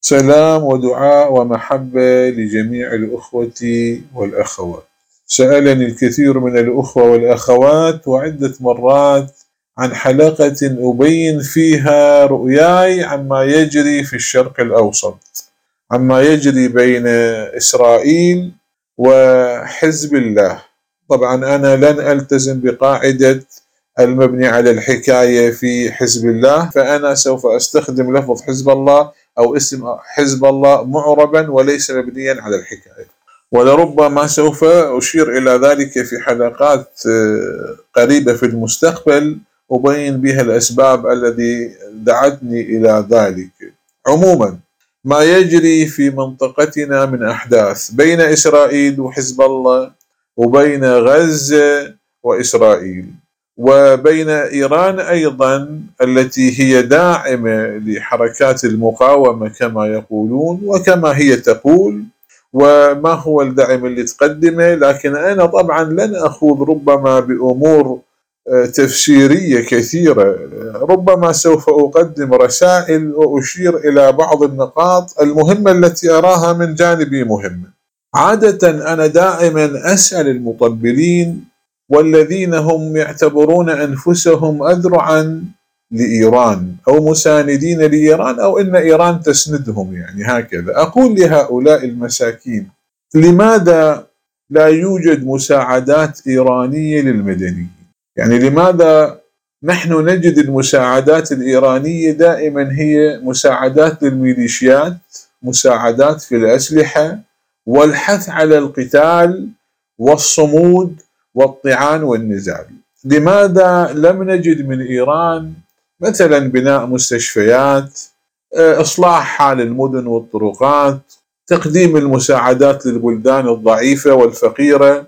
سلام ودعاء ومحبة لجميع الأخوة والأخوات. سألني الكثير من الأخوة والأخوات وعدة مرات عن حلقة أبين فيها رؤياي عما يجري في الشرق الأوسط، عما يجري بين إسرائيل وحزب الله. طبعا أنا لن ألتزم بقاعدة المبني على الحكاية في حزب الله، فأنا سوف أستخدم لفظ حزب الله أو اسم حزب الله معربا وليس مبنيا على الحكاية، ولربما سوف أشير إلى ذلك في حلقات قريبة في المستقبل أبين بها الأسباب التي دعتني إلى ذلك. عموما ما يجري في منطقتنا من أحداث بين إسرائيل وحزب الله، وبين غزة وإسرائيل، وبين إيران أيضا التي هي داعمة لحركات المقاومة كما يقولون وكما هي تقول، وما هو الدعم اللي تقدمه. لكن أنا طبعا لن أخوض ربما بأمور تفسيرية كثيرة، ربما سوف أقدم رسائل وأشير إلى بعض النقاط المهمة التي أراها من جانبي مهمة. عادة أنا دائما أسأل المطبلين والذين هم يعتبرون أنفسهم أذرعا لإيران أو مساندين لإيران أو إن إيران تسندهم، يعني هكذا أقول لهؤلاء المساكين: لماذا لا يوجد مساعدات إيرانية للمدنيين؟ يعني لماذا نحن نجد المساعدات الإيرانية دائما هي مساعدات للميليشيات، مساعدات في الأسلحة والحث على القتال والصمود والطعان والنزال؟ لماذا لم نجد من إيران مثلا بناء مستشفيات، إصلاح حال المدن والطرقات، تقديم المساعدات للبلدان الضعيفة والفقيرة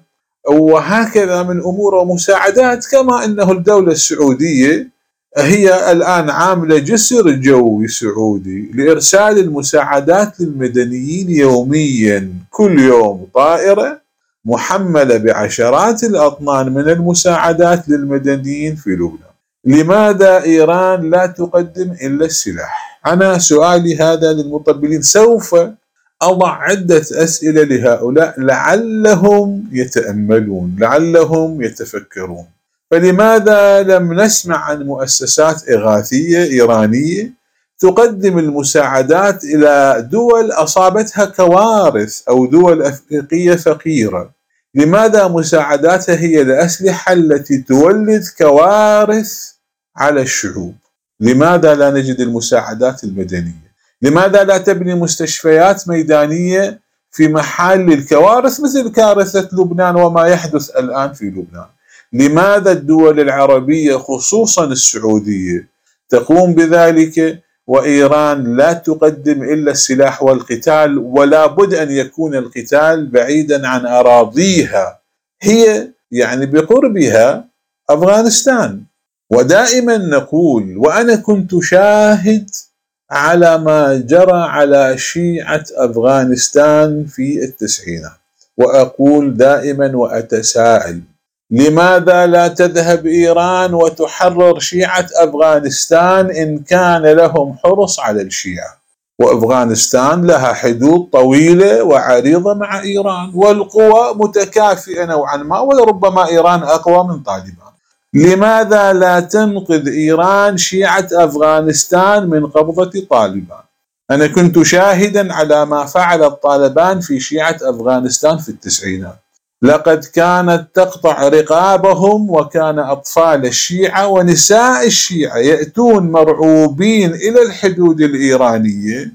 وهكذا من أمور ومساعدات؟ كما أنه الدولة السعودية هي الآن عاملة جسر جوي سعودي لإرسال المساعدات للمدنيين يوميا، كل يوم طائرة محملة بعشرات الأطنان من المساعدات للمدنيين في لبنان. لماذا إيران لا تقدم إلا السلاح؟ أنا سؤالي هذا للمطبلين، سوف أضع عدة أسئلة لهؤلاء لعلهم يتأملون، لعلهم يتفكرون. فلماذا لم نسمع عن مؤسسات إغاثية إيرانية تقدم المساعدات إلى دول أصابتها كوارث أو دول أفريقية فقيرة؟ لماذا مساعداتها هي الأسلحة التي تولد كوارث على الشعوب؟ لماذا لا نجد المساعدات المدنية؟ لماذا لا تبني مستشفيات ميدانية في محل الكوارث مثل كارثة لبنان وما يحدث الآن في لبنان؟ لماذا الدول العربية خصوصا السعودية تقوم بذلك وإيران لا تقدم إلا السلاح والقتال؟ ولا بد أن يكون القتال بعيدا عن أراضيها، هي يعني بقربها أفغانستان. ودائما نقول، وأنا كنت شاهد على ما جرى على شيعة أفغانستان في التسعينات، وأقول دائما وأتساءل: لماذا لا تذهب إيران وتحرر شيعة أفغانستان إن كان لهم حرص على الشيعة؟ وأفغانستان لها حدود طويلة وعريضة مع إيران، والقوى متكافئة نوعا ما، ولربما إيران أقوى من طالبان. لماذا لا تنقذ إيران شيعة أفغانستان من قبضة طالبان؟ أنا كنت شاهدا على ما فعل طالبان في شيعة أفغانستان في التسعينات، لقد كانت تقطع رقابهم، وكان أطفال الشيعة ونساء الشيعة يأتون مرعوبين إلى الحدود الإيرانية،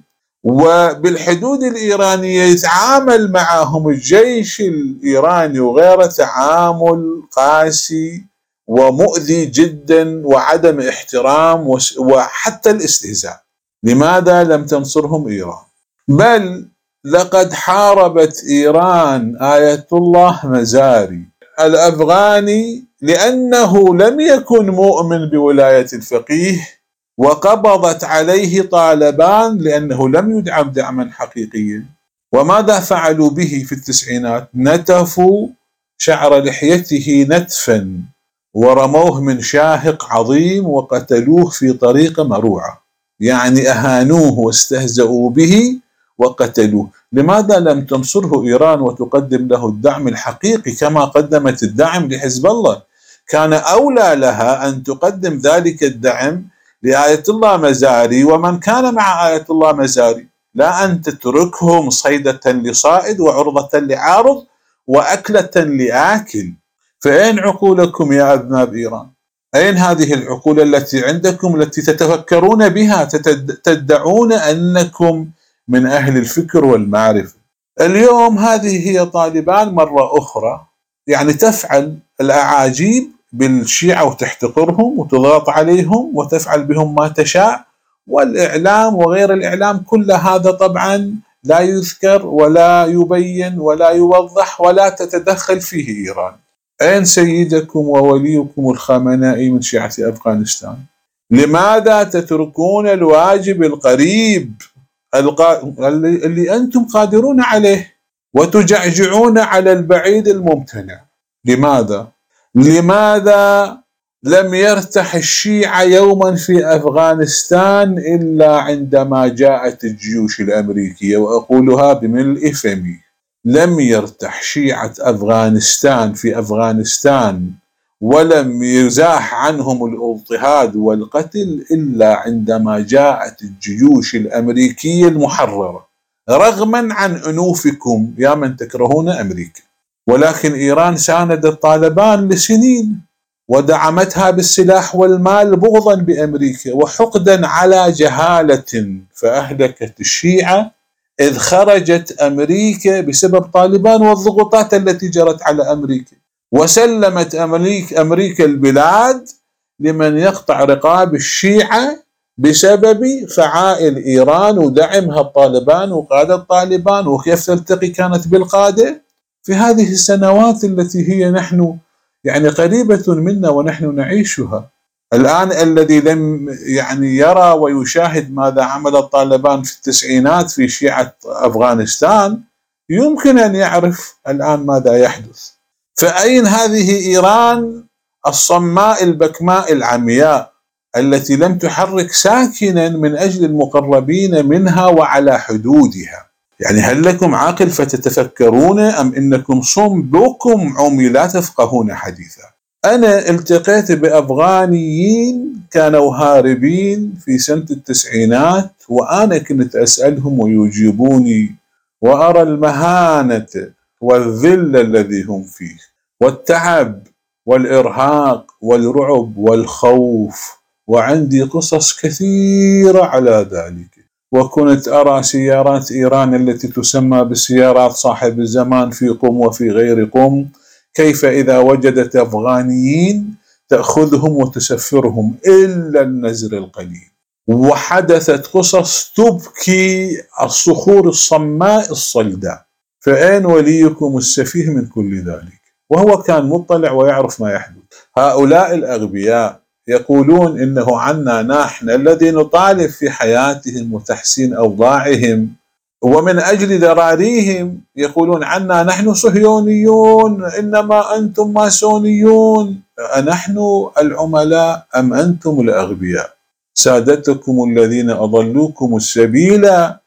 وبالحدود الإيرانية يتعامل معهم الجيش الإيراني وغيره تعامل قاسي ومؤذي جدا وعدم احترام وحتى الاستهزاء. لماذا لم تنصرهم إيران؟ بل لقد حاربت إيران آية الله مزاري الأفغاني لأنه لم يكن مؤمن بولاية الفقيه، وقبضت عليه طالبان لأنه لم يدعم دعما حقيقيا. وماذا فعلوا به في التسعينات؟ نتفوا شعر لحيته نتفا ورموه من شاهق عظيم وقتلوه في طريقة مروعة. يعني أهانوه واستهزأوا به وقتلوه. لماذا لم تنصره إيران وتقدم له الدعم الحقيقي كما قدمت الدعم لحزب الله؟ كان أولى لها أن تقدم ذلك الدعم لآية الله مزاري ومن كان مع آية الله مزاري، لا أن تتركهم صيدة لصائد وعرضة لعارض وأكلة لآكل. فأين عقولكم يا أذناب إيران؟ أين هذه العقول التي عندكم التي تتفكرون بها، تدعون أنكم من أهل الفكر والمعرفة؟ اليوم هذه هي طالبان مرة أخرى يعني تفعل الأعاجيب بالشيعة وتحتقرهم وتضغط عليهم وتفعل بهم ما تشاء، والإعلام وغير الإعلام كل هذا طبعا لا يذكر ولا يبين ولا يوضح ولا تتدخل فيه إيران. أين سيدكم ووليكم الخامنائي من شيعة أفغانستان؟ لماذا تتركون الواجب القريب اللي أنتم قادرون عليه وتجعجعون على البعيد الممتنع؟ لماذا لم يرتح الشيعة يوما في أفغانستان إلا عندما جاءت الجيوش الأمريكية؟ وأقولها بملء فمي، لم يرتح شيعة أفغانستان في أفغانستان ولم يزاح عنهم الاضطهاد والقتل إلا عندما جاءت الجيوش الأمريكية المحررة، رغما عن أنوفكم يا من تكرهون أمريكا. ولكن إيران ساندت طالبان لسنين ودعمتها بالسلاح والمال بغضا بأمريكا وحقدا على جهالة، فأهلكت الشيعة إذ خرجت أمريكا بسبب طالبان والضغوطات التي جرت على أمريكا، وسلمت أمريكا البلاد لمن يقطع رقاب الشيعة بسبب فعائل إيران ودعمها الطالبان وقادة الطالبان. وكيف تلتقي كانت بالقادة في هذه السنوات التي هي نحن يعني قريبة منا ونحن نعيشها. الآن الذي لم يعني يرى ويشاهد ماذا عمل الطالبان في التسعينات في شيعة أفغانستان يمكن أن يعرف الآن ماذا يحدث. فأين هذه إيران الصماء البكماء العمياء التي لم تحرك ساكنا من أجل المقربين منها وعلى حدودها؟ يعني هل لكم عقل فتتفكرون أم إنكم صم بكم عمي لا تفقهون حديثا؟ أنا التقيت بأفغانيين كانوا هاربين في سنة التسعينات وأنا كنت أسألهم ويجيبوني، وأرى المهانة والذل الذي هم فيه والتعب والإرهاق والرعب والخوف، وعندي قصص كثيرة على ذلك. وكنت أرى سيارات إيران التي تسمى بسيارات صاحب الزمان في قم وفي غير قم، كيف إذا وجدت أفغانيين تأخذهم وتسفرهم إلا النزر القليل. وحدثت قصص تبكي الصخور الصماء الصلداء. فأين وليكم السفيه من كل ذلك؟ وهو كان مطلع ويعرف ما يحدث. هؤلاء الأغبياء يقولون إنه عنا نحن الذي نطالب في حياتهم وتحسين أوضاعهم، ومن أجل ذراريهم يقولون عنا نحن صهيونيون إنما أنتم ماسونيون. أنحن العملاء أم أنتم الأغبياء؟ سادتكم الذين أضلوكم السبيل،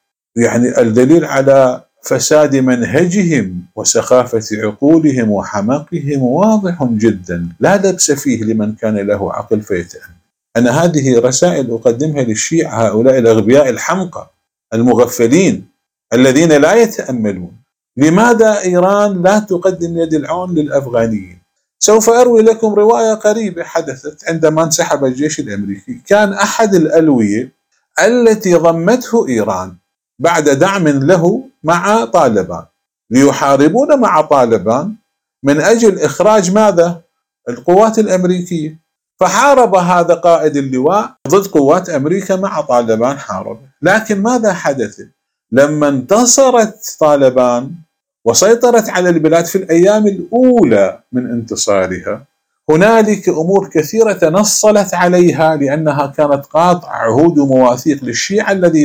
يعني الدليل على فساد منهجهم وسخافة عقولهم وحماقهم واضح جدا لا لبس فيه لمن كان له عقل فيتأمل. أنا هذه رسائل أقدمها للشيعة، هؤلاء الأغبياء الحمقى المغفلين الذين لا يتأملون. لماذا إيران لا تقدم يد العون للأفغانيين؟ سوف أروي لكم رواية قريبة حدثت عندما انسحب الجيش الأمريكي. كان أحد الألوية التي ضمته إيران بعد دعم له مع طالبان ليحاربون مع طالبان من أجل إخراج ماذا؟ القوات الأمريكية. فحارب هذا قائد اللواء ضد قوات أمريكا مع طالبان، حارب. لكن ماذا حدث؟ لما انتصرت طالبان وسيطرت على البلاد في الأيام الأولى من انتصارها، هنالك أمور كثيرة تنصلت عليها لأنها كانت قاطع عهود ومواثيق للشيعة الذي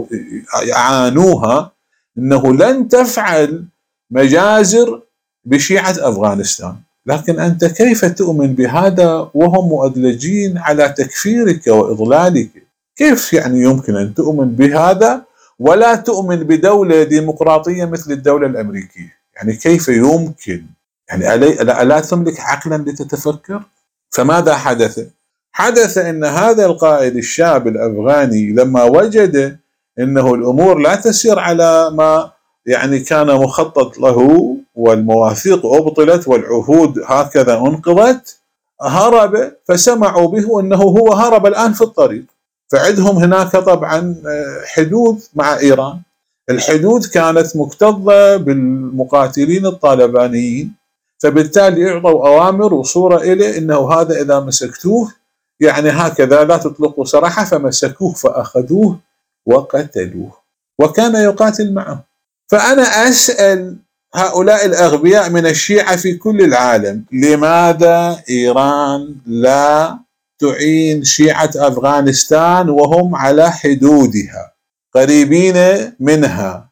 يعانوها أنه لن تفعل مجازر بشيعة أفغانستان. لكن أنت كيف تؤمن بهذا وهم مؤدلجين على تكفيرك وإضلالك؟ كيف يعني يمكن أن تؤمن بهذا ولا تؤمن بدولة ديمقراطية مثل الدولة الأمريكية؟ يعني كيف يمكن؟ يعني ألا تملك عقلا لتتفكر؟ فماذا حدث؟ حدث أن هذا القائد الشاب الأفغاني لما وجد أنه الأمور لا تسير على ما يعني كان مخطط له، والمواثيق أبطلت والعهود هكذا انقضت، هرب. فسمعوا به أنه هو هرب الآن في الطريق. فعندهم هناك طبعا حدود مع إيران، الحدود كانت مكتظة بالمقاتلين الطالبانيين، فبالتالي اعطوا اوامر وصوره اليه انه هذا اذا مسكتوه يعني هكذا لا تطلقوا سراحه، فمسكوه فاخذوه وقتلوه وكان يقاتل معه. فانا اسال هؤلاء الاغبياء من الشيعه في كل العالم، لماذا ايران لا تعين شيعه افغانستان وهم على حدودها قريبين منها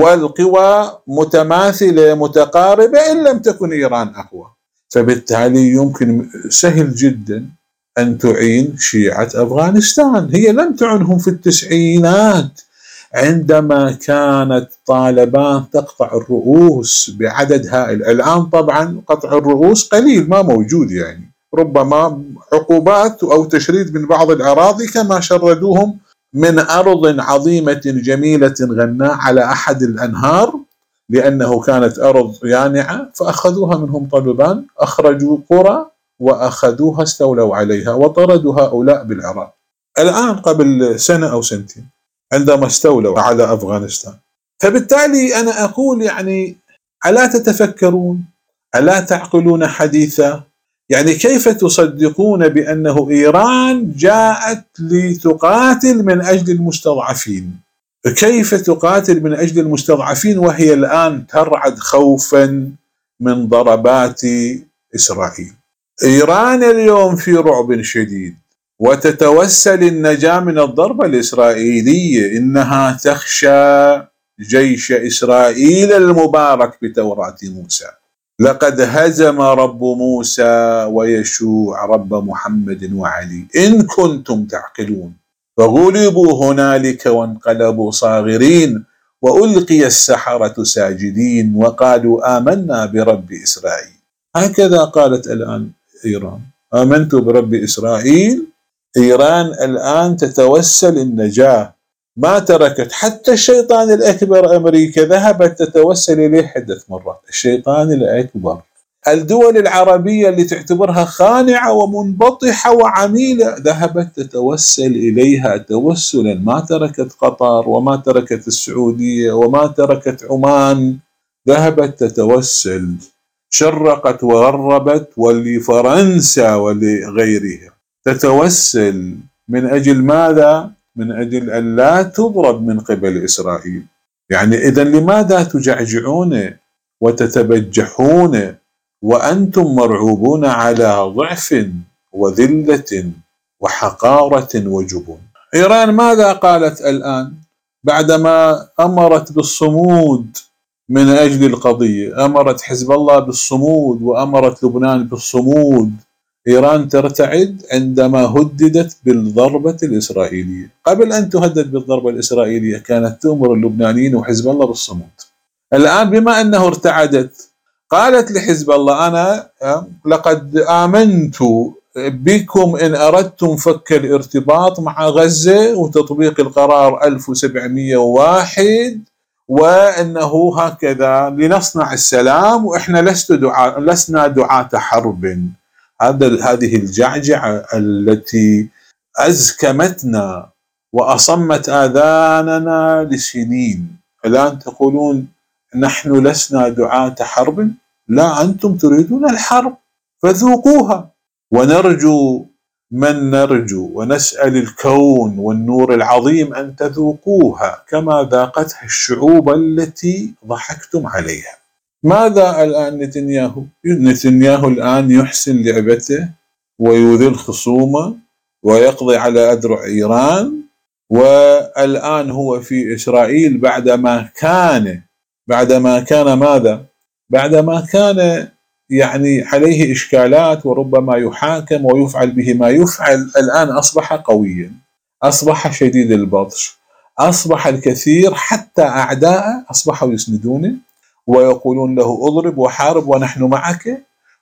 والقوى متماثلة متقاربة إن لم تكن إيران أقوى؟ فبالتالي يمكن سهل جدا أن تعين شيعة أفغانستان. هي لم تعنهم في التسعينات عندما كانت طالبان تقطع الرؤوس بعدد هائل. الآن طبعا قطع الرؤوس قليل، ما موجود، يعني ربما عقوبات أو تشريد من بعض الأراضي كما شردوهم من أرض عظيمة جميلة غناء على أحد الأنهار لأنه كانت أرض يانعة، فأخذوها منهم طالبان، أخرجوا قرى وأخذوها استولوا عليها وطردوا هؤلاء بالعراق. الآن قبل سنة أو سنتين عندما استولوا على أفغانستان. فبالتالي أنا أقول يعني ألا تتفكرون؟ ألا تعقلون حديثا؟ يعني كيف تصدقون بأنه إيران جاءت لتقاتل من أجل المستضعفين؟ كيف تقاتل من أجل المستضعفين وهي الآن ترعد خوفا من ضربات إسرائيل؟ إيران اليوم في رعب شديد وتتوسل النجاة من الضربة الإسرائيلية، إنها تخشى جيش إسرائيل المبارك بتوراة موسى. لقد هزم رب موسى ويشوع رب محمد وعلي إن كنتم تعقلون، فغلبوا هنالك وانقلبوا صاغرين وألقي السحرة ساجدين وقالوا آمنا برب إسرائيل. هكذا قالت الآن إيران، آمنت برب إسرائيل. إيران الآن تتوسل النجاة، ما تركت حتى الشيطان الأكبر أمريكا ذهبت تتوسل إليه عدة مرات. الشيطان الأكبر، الدول العربية اللي تعتبرها خانعة ومنبطحة وعميلة ذهبت تتوسل إليها توسلا، ما تركت قطر وما تركت السعودية وما تركت عمان، ذهبت تتوسل، شرقت وغربت ولفرنسا ولغيرها تتوسل. من أجل ماذا؟ من أجل أن لا تضرب من قبل إسرائيل. يعني إذن لماذا تجعجعون وتتبجحون وأنتم مرعوبون على ضعف وذلة وحقارة وجبن؟ إيران ماذا قالت الآن بعدما أمرت بالصمود من أجل القضية؟ أمرت حزب الله بالصمود وأمرت لبنان بالصمود. إيران ترتعد عندما هددت بالضربة الإسرائيلية. قبل أن تهدد بالضربة الإسرائيلية كانت تأمر اللبنانيين وحزب الله بالصمود. الآن بما أنه ارتعدت قالت لحزب الله أنا لقد آمنت بكم إن أردتم فك الارتباط مع غزة وتطبيق القرار 1701 وأنه هكذا لنصنع السلام، وإحنا لسنا دعاة حرب. هذه الجعجعة التي أزكمتنا وأصمت آذاننا لسنين، الآن تقولون نحن لسنا دعاة حرب؟ لا، أنتم تريدون الحرب فذوقوها. ونرجو من نرجو ونسأل الكون والنور العظيم أن تذوقوها كما ذاقتها الشعوب التي ضحكتم عليها. ماذا الآن نتنياهو؟ نتنياهو الآن يحسن لعبته ويذل خصومه ويقضي على أذرع إيران، والآن هو في إسرائيل بعدما كان ماذا؟ بعدما كان يعني عليه إشكالات وربما يحاكم ويفعل به ما يفعل، الآن أصبح قويا. أصبح شديد البطش، أصبح الكثير حتى أعداءه أصبحوا يسندونه ويقولون له اضرب وحارب ونحن معك،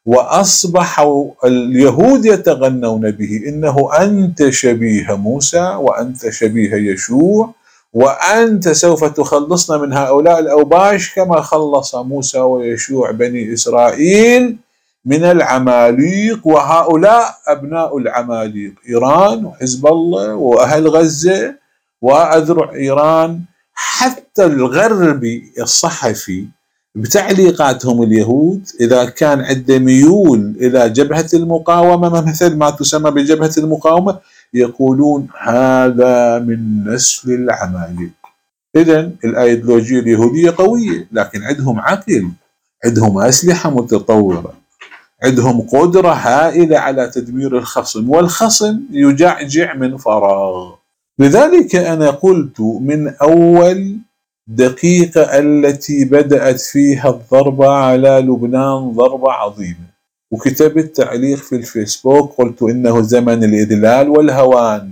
وأصبحوا اليهود يتغنون به إنه أنت شبيه موسى وأنت شبيه يشوع، وأنت سوف تخلصنا من هؤلاء الأوباش كما خلص موسى ويشوع بني إسرائيل من العماليق، وهؤلاء أبناء العماليق، إيران وحزب الله وأهل غزة وأذرع إيران. حتى الغربي الصحفي بتعليقاتهم اليهود إذا كان عنده ميول إلى جبهة المقاومة مثل ما تسمى بجبهة المقاومة يقولون هذا من نسل العماليق. إذن الأيديولوجية اليهودية قوية، لكن عندهم عقل، عندهم أسلحة متطورة، عندهم قدرة هائلة على تدمير الخصم، والخصم يجعجع من فراغ. لذلك أنا قلت من أول دقيقة التي بدأت فيها الضربة على لبنان ضربة عظيمة، وكتبت تعليق في الفيسبوك قلت إنه زمن الإذلال والهوان،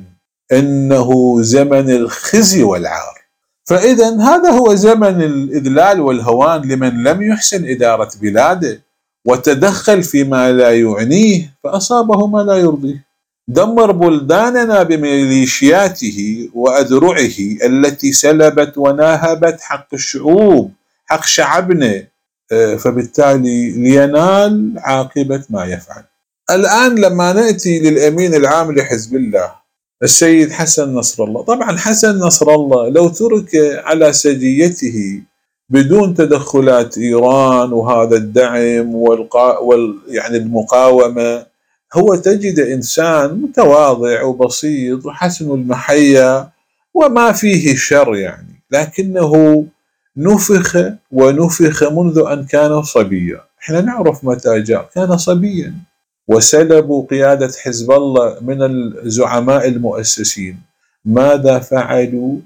إنه زمن الخزي والعار. فإذا هذا هو زمن الإذلال والهوان لمن لم يحسن إدارة بلاده وتدخل فيما لا يعنيه فأصابه ما لا يرضيه. دمر بلداننا بميليشياته وأذرعه التي سلبت وناهبت حق الشعوب، حق شعبنا، فبالتالي لينال عاقبة ما يفعل. الآن لما نأتي للأمين العام لحزب الله السيد حسن نصر الله، طبعا حسن نصر الله لو ترك على سجيته بدون تدخلات إيران وهذا الدعم يعني المقاومة، هو تجد إنسان متواضع وبسيط وحسن المحيا وما فيه شر يعني، لكنه نفخ ونفخ منذ أن كان صبيا. احنا نعرف متى جاء، كان صبيا، وسلبوا قيادة حزب الله من الزعماء المؤسسين. ماذا فعلوا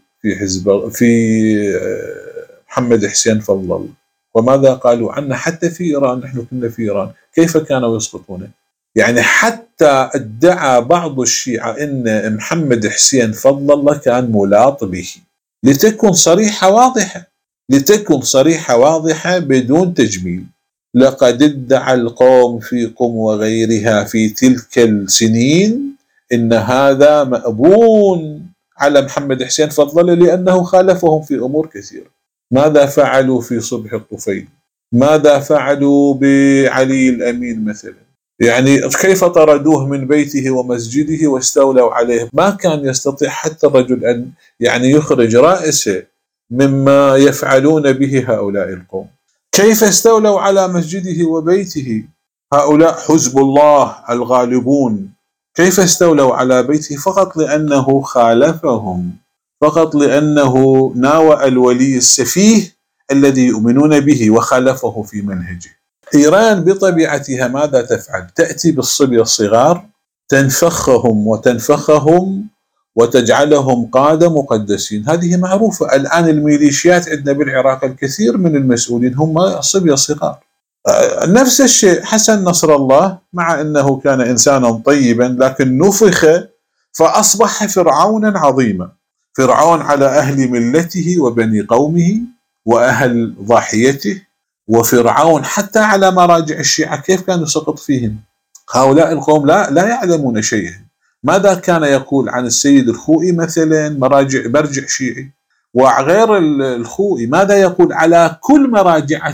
في محمد حسين فضل الله، وماذا قالوا عنه حتى في إيران؟ نحن كنا في إيران كيف كانوا يسقطونه؟ يعني حتى ادعى بعض الشيعة ان محمد حسين فضل الله كان ملاط به. لتكن صريحة واضحة، لتكن صريحة واضحة بدون تجميل. لقد ادعى القوم في قم وغيرها في تلك السنين ان هذا مأبون على محمد حسين فضل الله لأنه خالفهم في أمور كثيرة. ماذا فعلوا في صبح الطفيل؟ ماذا فعلوا بعلي الأمين مثلا؟ يعني كيف طردوه من بيته ومسجده واستولوا عليه؟ ما كان يستطيع حتى الرجل أن يعني يخرج رأسه مما يفعلون به هؤلاء القوم. كيف استولوا على مسجده وبيته هؤلاء حزب الله الغالبون؟ كيف استولوا على بيته؟ فقط لأنه خالفهم، فقط لأنه ناوى الولي السفيه الذي يؤمنون به وخالفه في منهجه. إيران بطبيعتها ماذا تفعل؟ تأتي بالصبية الصغار تنفخهم وتنفخهم وتجعلهم قادة مقدسين. هذه معروفة. الآن الميليشيات عندنا بالعراق الكثير من المسؤولين هم صبية صغار. نفس الشيء حسن نصر الله، مع أنه كان إنسانا طيبا لكن نفخ فأصبح فرعونا عظيما، فرعون على أهل ملته وبني قومه وأهل ضاحيته، وفرعون حتى على مراجع الشيعة كيف كان يسقط فيهم. هؤلاء القوم لا يعلمون شيئا. ماذا كان يقول عن السيد الخوئي مثلا مرجع شيعي، وغير الخوئي ماذا يقول على كل مراجع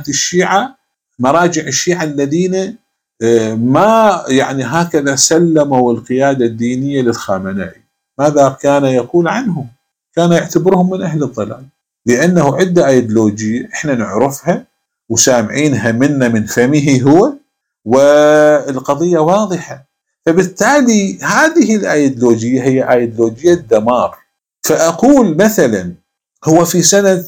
الشيعة الذين ما يعني هكذا سلموا القيادة الدينية للخامنئي؟ ماذا كان يقول عنهم؟ كان يعتبرهم من أهل الضلال، لأنه عدة أيديولوجية إحنا نعرفها وسامعينها منا من فمه هو، والقضية واضحة. فبالتالي هذه الأيديولوجية هي أيديولوجية دمار. فأقول مثلا هو في سنة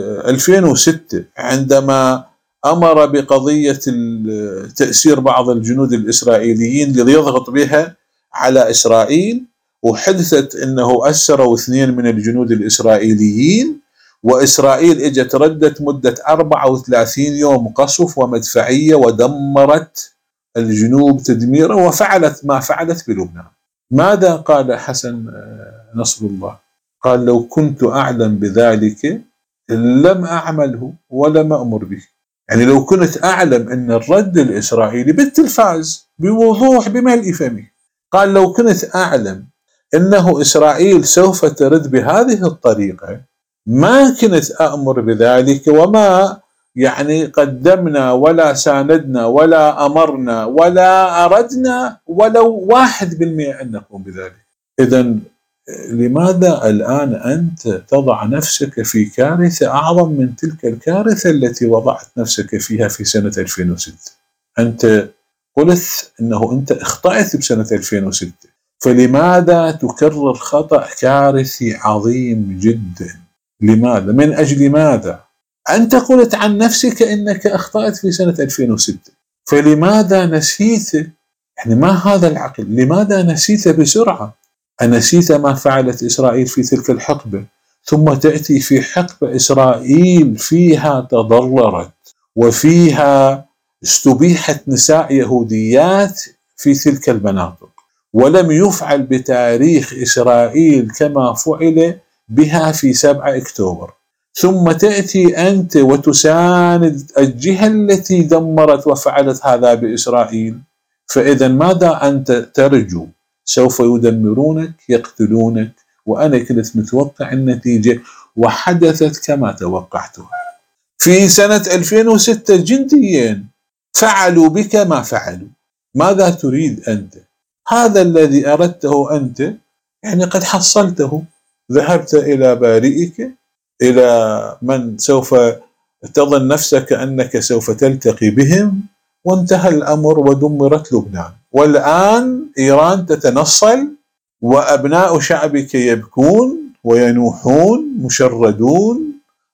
2006 عندما أمر بقضية تأسير بعض الجنود الإسرائيليين ليضغط بها على إسرائيل، وحدثت أنه أسروا 2 من الجنود الإسرائيليين، وإسرائيل اجت ردت مدة 34 يوم قصف ومدفعية ودمرت الجنوب تدميرا وفعلت ما فعلت بلبنان. ماذا قال حسن نصر الله. قال لو كنت أعلم بذلك لم أعمله ولم أمر به. يعني لو كنت أعلم أن الرد الإسرائيلي بالتلفاز بوضوح بملء فمه، قال لو كنت أعلم أنه إسرائيل سوف ترد بهذه الطريقة ما كنت أأمر بذلك، وما يعني قدمنا ولا ساندنا ولا أمرنا ولا أردنا ولو 1% أن نقوم بذلك. إذن لماذا الآن أنت تضع نفسك في كارثة أعظم من تلك الكارثة التي وضعت نفسك فيها في سنة 2006؟ أنت قلت أنه أنت اخطأت بسنة 2006، فلماذا تكرر خطأ كارثي عظيم جدا؟ لماذا؟ من أجل ماذا؟ أنت قلت عن نفسك أنك أخطأت في سنة 2006، فلماذا نسيت؟ يعني ما هذا العقل؟ لماذا نسيت بسرعة؟ أنسيت ما فعلت إسرائيل في تلك الحقبة، ثم تأتي في حقبة إسرائيل فيها تضررت وفيها استبيحت نساء يهوديات في تلك المناطق، ولم يفعل بتاريخ إسرائيل كما فعل بها في 7 أكتوبر، ثم تأتي أنت وتساند الجهة التي دمرت وفعلت هذا بإسرائيل. فإذا ماذا أنت ترجو؟ سوف يدمرونك، يقتلونك، وأنا كنت متوقع النتيجة وحدثت كما توقعتها. في سنة 2006 جنديين فعلوا بك ما فعلوا. ماذا تريد أنت؟ هذا الذي أردته أنت يعني قد حصلته، ذهبت إلى بارئك، إلى من سوف تظن نفسك أنك سوف تلتقي بهم، وانتهى الأمر ودمرت لبنان. والآن إيران تتنصل وأبناء شعبك يبكون وينوحون مشردون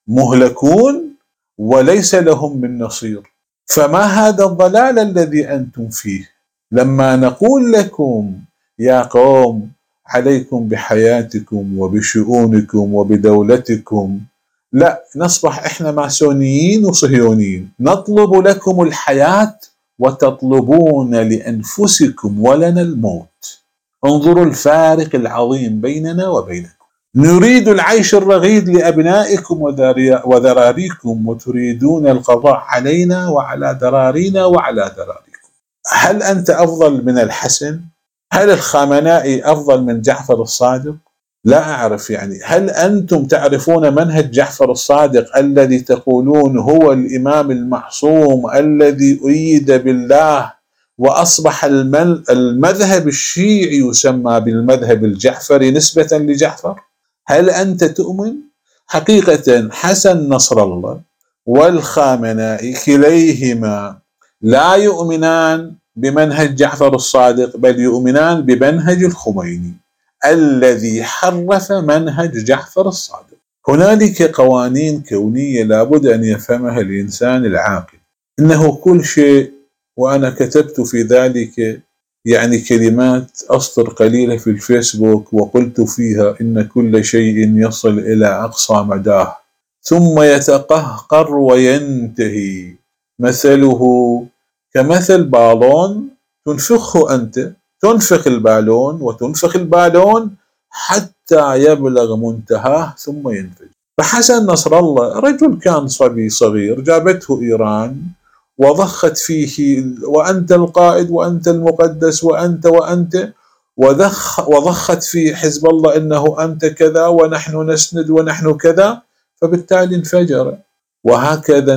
مهلكون وليس لهم من نصير. فما هذا الضلال الذي أنتم فيه؟ لما نقول لكم يا قوم عليكم بحياتكم وبشؤونكم وبدولتكم، لا، نصبح إحنا ماسونيين وصهيونيين، نطلب لكم الحياة وتطلبون لأنفسكم ولنا الموت. انظروا الفارق العظيم بيننا وبينكم. نريد العيش الرغيد لأبنائكم وذراريكم، وتريدون القضاء علينا وعلى ذرارينا وعلى ذراريكم. هل أنت أفضل من الحسن؟ هل الخامنائي أفضل من جعفر الصادق؟ لا أعرف. يعني هل أنتم تعرفون منهج جعفر الصادق الذي تقولون هو الإمام المعصوم الذي أيد بالله وأصبح المذهب الشيعي يسمى بالمذهب الجعفري نسبة لجعفر؟ هل أنت تؤمن؟ حقيقة حسن نصر الله والخامنائي كليهما لا يؤمنان بمنهج جعفر الصادق، بل يؤمنان بمنهج الخميني الذي حرف منهج جعفر الصادق. هنالك قوانين كونية لابد أن يفهمها الإنسان العاقل، إنه كل شيء، وأنا كتبت في ذلك يعني كلمات أسطر قليلة في الفيسبوك وقلت فيها إن كل شيء يصل إلى أقصى مداه ثم يتقهقر وينتهي، مثله كمثل بالون تنفخه أنت، تنفخ البالون وتنفخ البالون حتى يبلغ منتهاه ثم ينفجر. فحسن نصر الله رجل كان صبي صغير، جابته إيران وضخت فيه وأنت القائد وأنت المقدس وأنت وضخت في حزب الله إنه أنت كذا ونحن نسند ونحن كذا، فبالتالي انفجر. وهكذا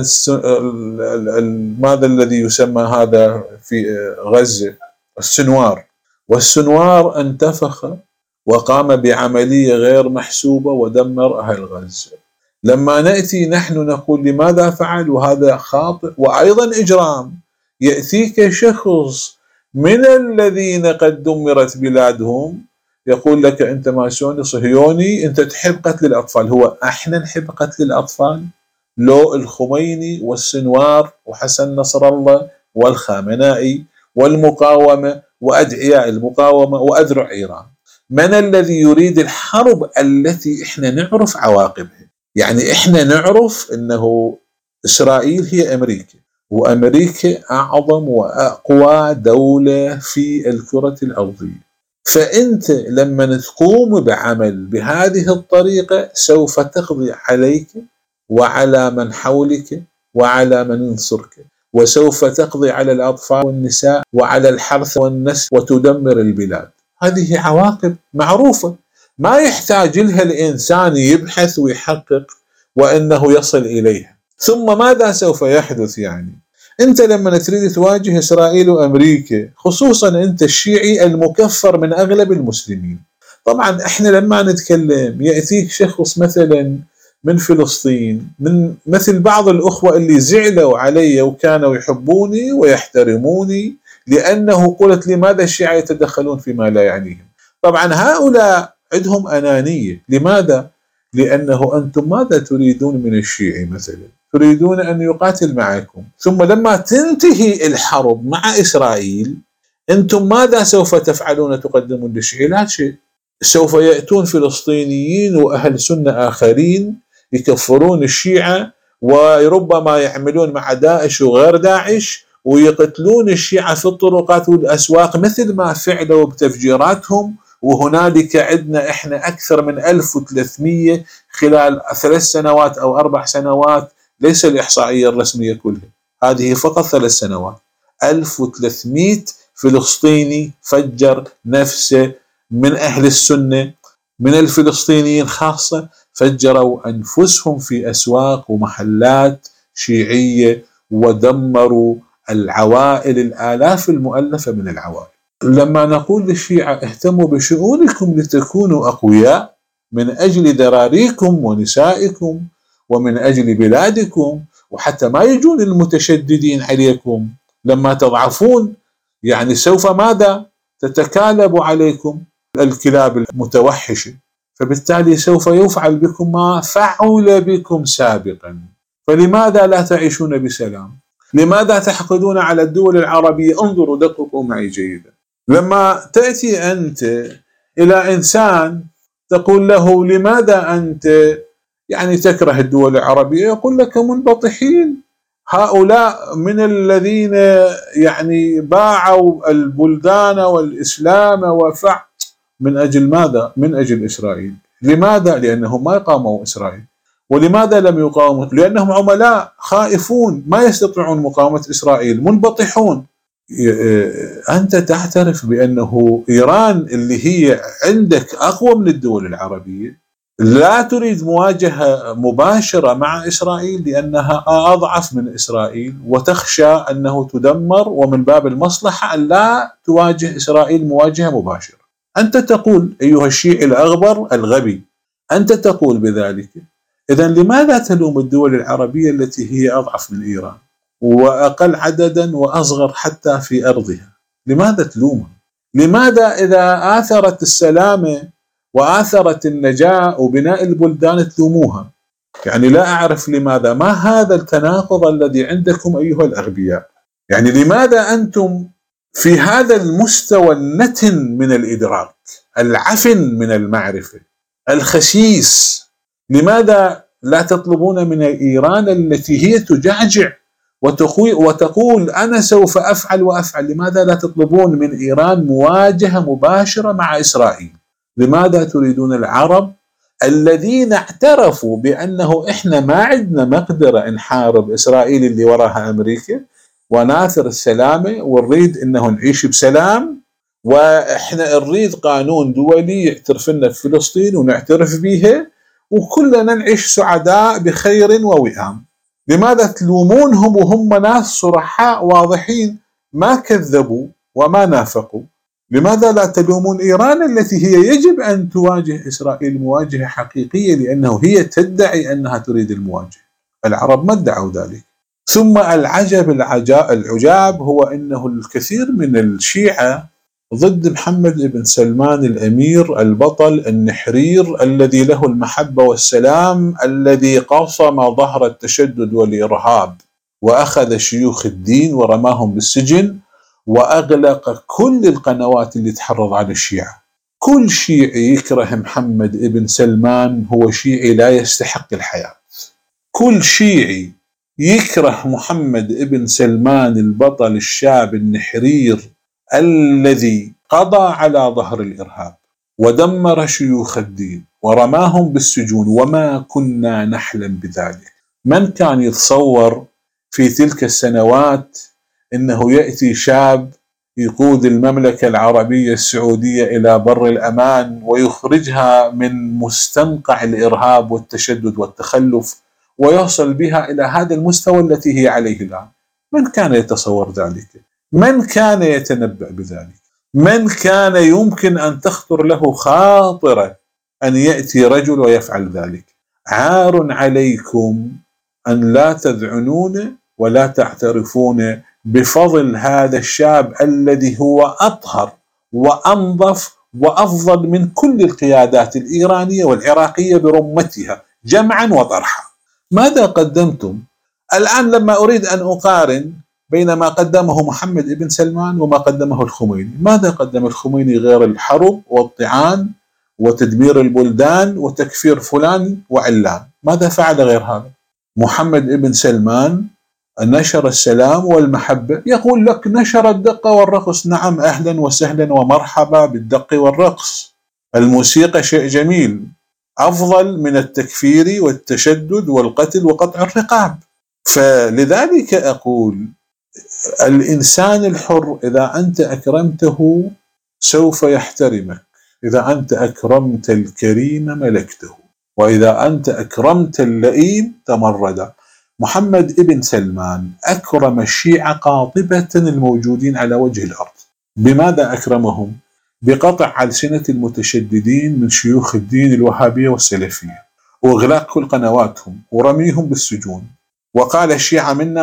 ماذا الذي يسمى هذا في غزة؟ السنوار. والسنوار انتفخ وقام بعملية غير محسوبة ودمر أهل غزة. لما نأتي نحن نقول لماذا فعل، وهذا خاطئ وأيضا إجرام، يأتيك شخص من الذين قد دمرت بلادهم يقول لك أنت ماسوني صهيوني، أنت تحب قتل الأطفال. هو احنا نحب قتل الأطفال؟ لو الخميني والسنوار وحسن نصر الله والخامنائي والمقاومة وأدعياء المقاومة وأذرع إيران، من الذي يريد الحرب التي احنا نعرف عواقبها؟ يعني احنا نعرف انه اسرائيل هي امريكا، وامريكا اعظم واقوى دولة في الكرة الارضية، فأنت لما تقوم بعمل بهذه الطريقة سوف تقضي عليك وعلى من حولك وعلى من ينصرك، وسوف تقضي على الأطفال والنساء وعلى الحرث والنسل وتدمر البلاد. هذه عواقب معروفة ما يحتاج لها الإنسان يبحث ويحقق وأنه يصل إليها. ثم ماذا سوف يحدث؟ يعني أنت لما تريد تواجه إسرائيل وأمريكا، خصوصا أنت الشيعي المكفر من أغلب المسلمين، طبعا إحنا لما نتكلم يأتيك شخص مثلا من فلسطين، من مثل بعض الأخوة اللي زعلوا علي وكانوا يحبوني ويحترموني لأنه قلت لماذا الشيعة يتدخلون فيما لا يعنيهم. طبعا هؤلاء عندهم أنانية. لماذا؟ لأنه أنتم ماذا تريدون من الشيعي مثلا؟ تريدون أن يقاتل معكم، ثم لما تنتهي الحرب مع إسرائيل أنتم ماذا سوف تفعلون؟ تقدمون للشيعي لا شيء. سوف يأتون فلسطينيين وأهل سنة آخرين يكفرون الشيعة، وربما يعملون مع داعش وغير داعش ويقتلون الشيعة في الطرقات والأسواق مثل ما فعلوا بتفجيراتهم. وهنالك عندنا إحنا أكثر من 1300 خلال 3 سنوات أو 4 سنوات، ليس الإحصائية الرسمية كلها، هذه فقط 3 سنوات، 1300 فلسطيني فجر نفسه من أهل السنة، من الفلسطينيين خاصة، فجروا أنفسهم في أسواق ومحلات شيعية ودمروا العوائل، الآلاف المؤلفة من العوائل. لما نقول للشيعة اهتموا بشؤونكم لتكونوا أقوياء من أجل ذراريكم ونسائكم ومن أجل بلادكم، وحتى ما يجون المتشددين عليكم لما تضعفون، يعني سوف ماذا؟ تتكالب عليكم الكلاب المتوحشة، فبالتالي سوف يفعل بكم ما فعل بكم سابقا. فلماذا لا تعيشون بسلام؟ لماذا تحقدون على الدول العربية؟ انظروا دققوا معي جيدا. لما تأتي أنت إلى إنسان تقول له لماذا أنت يعني تكره الدول العربية، يقول لك منبطحين، هؤلاء من الذين يعني باعوا البلدان والإسلام من أجل ماذا؟ من أجل إسرائيل. لماذا؟ لأنهم ما يقاوموا إسرائيل. ولماذا لم يقاوموا؟ لأنهم عملاء خائفون ما يستطيعون مقاومة إسرائيل، منبطحون. أنت تعترف بأنه إيران اللي هي عندك أقوى من الدول العربية لا تريد مواجهة مباشرة مع إسرائيل لأنها أضعف من إسرائيل، وتخشى أنه تدمر، ومن باب المصلحة أن لا تواجه إسرائيل مواجهة مباشرة. أنت تقول أيها الشيعي الأغبر الغبي، أنت تقول بذلك. إذن لماذا تلوم الدول العربية التي هي أضعف من إيران وأقل عددا وأصغر حتى في أرضها؟ لماذا تلومها؟ لماذا إذا آثرت السلامة وآثرت النجاة وبناء البلدان تلوموها؟ يعني لا أعرف لماذا. ما هذا التناقض الذي عندكم أيها الأغبياء؟ يعني لماذا أنتم في هذا المستوى النتن من الإدراك، العفن من المعرفة، الخسيس؟ لماذا لا تطلبون من إيران التي هي تجعجع وتقول أنا سوف أفعل وأفعل، لماذا لا تطلبون من إيران مواجهة مباشرة مع إسرائيل؟ لماذا تريدون العرب الذين اعترفوا بأنه إحنا ما عندنا مقدرة نحارب إسرائيل اللي وراها أمريكا، وناثر السلامة ونريد إنه نعيش بسلام، وإحنا نريد قانون دولي يعترف لنا في فلسطين ونعترف بها وكلنا نعيش سعداء بخير ووئام؟ لماذا تلومونهم وهم ناس صرحاء واضحين ما كذبوا وما نافقوا؟ لماذا لا تلومون إيران التي هي يجب أن تواجه إسرائيل مواجهة حقيقية لأنه هي تدعي أنها تريد المواجهة؟ العرب ما ادعوا ذلك. ثم العجاب هو أنه الكثير من الشيعة ضد محمد بن سلمان الأمير البطل النحرير الذي له المحبة والسلام، الذي قصم ظهر التشدد والإرهاب وأخذ شيوخ الدين ورماهم بالسجن وأغلق كل القنوات اللي تحرض على الشيعة. كل شيعي يكره محمد بن سلمان هو شيعي لا يستحق الحياة. كل شيعي يكره محمد بن سلمان البطل الشاب النحرير الذي قضى على ظهر الإرهاب ودمر شيوخ الدين ورماهم بالسجون، وما كنا نحلم بذلك. من كان يتصور في تلك السنوات أنه يأتي شاب يقود المملكة العربية السعودية إلى بر الأمان ويخرجها من مستنقع الإرهاب والتشدد والتخلف ويوصل بها إلى هذا المستوى التي هي عليه الآن؟ من كان يتصور ذلك؟ من كان يتنبأ بذلك؟ من كان يمكن أن تخطر له خاطرة أن يأتي رجل ويفعل ذلك؟ عار عليكم أن لا تذعنون ولا تعترفون بفضل هذا الشاب الذي هو أطهر وأنظف وأفضل من كل القيادات الإيرانية والعراقية برمتها جمعا وطرحا. ماذا قدمتم؟ الآن لما أريد أن أقارن بين ما قدمه محمد بن سلمان وما قدمه الخميني، ماذا قدم الخميني غير الحرب والطعان وتدمير البلدان وتكفير فلان وعلان؟ ماذا فعل غير هذا؟ محمد بن سلمان نشر السلام والمحبة، يقول لك نشر الدق والرقص. نعم، أهلا وسهلا ومرحبا بالدق والرقص، الموسيقى شيء جميل، أفضل من التكفير والتشدد والقتل وقطع الرقاب. فلذلك أقول الإنسان الحر إذا أنت أكرمته سوف يحترمك، إذا أنت أكرمت الكريم ملكته، وإذا أنت أكرمت اللئيم تمرد. محمد ابن سلمان أكرم الشيعة قاطبة الموجودين على وجه الأرض. بماذا أكرمهم؟ بقطع ألسنة المتشددين من شيوخ الدين الوهابية والسلفية وإغلاق كل قنواتهم ورميهم بالسجون، وقال الشيعة منا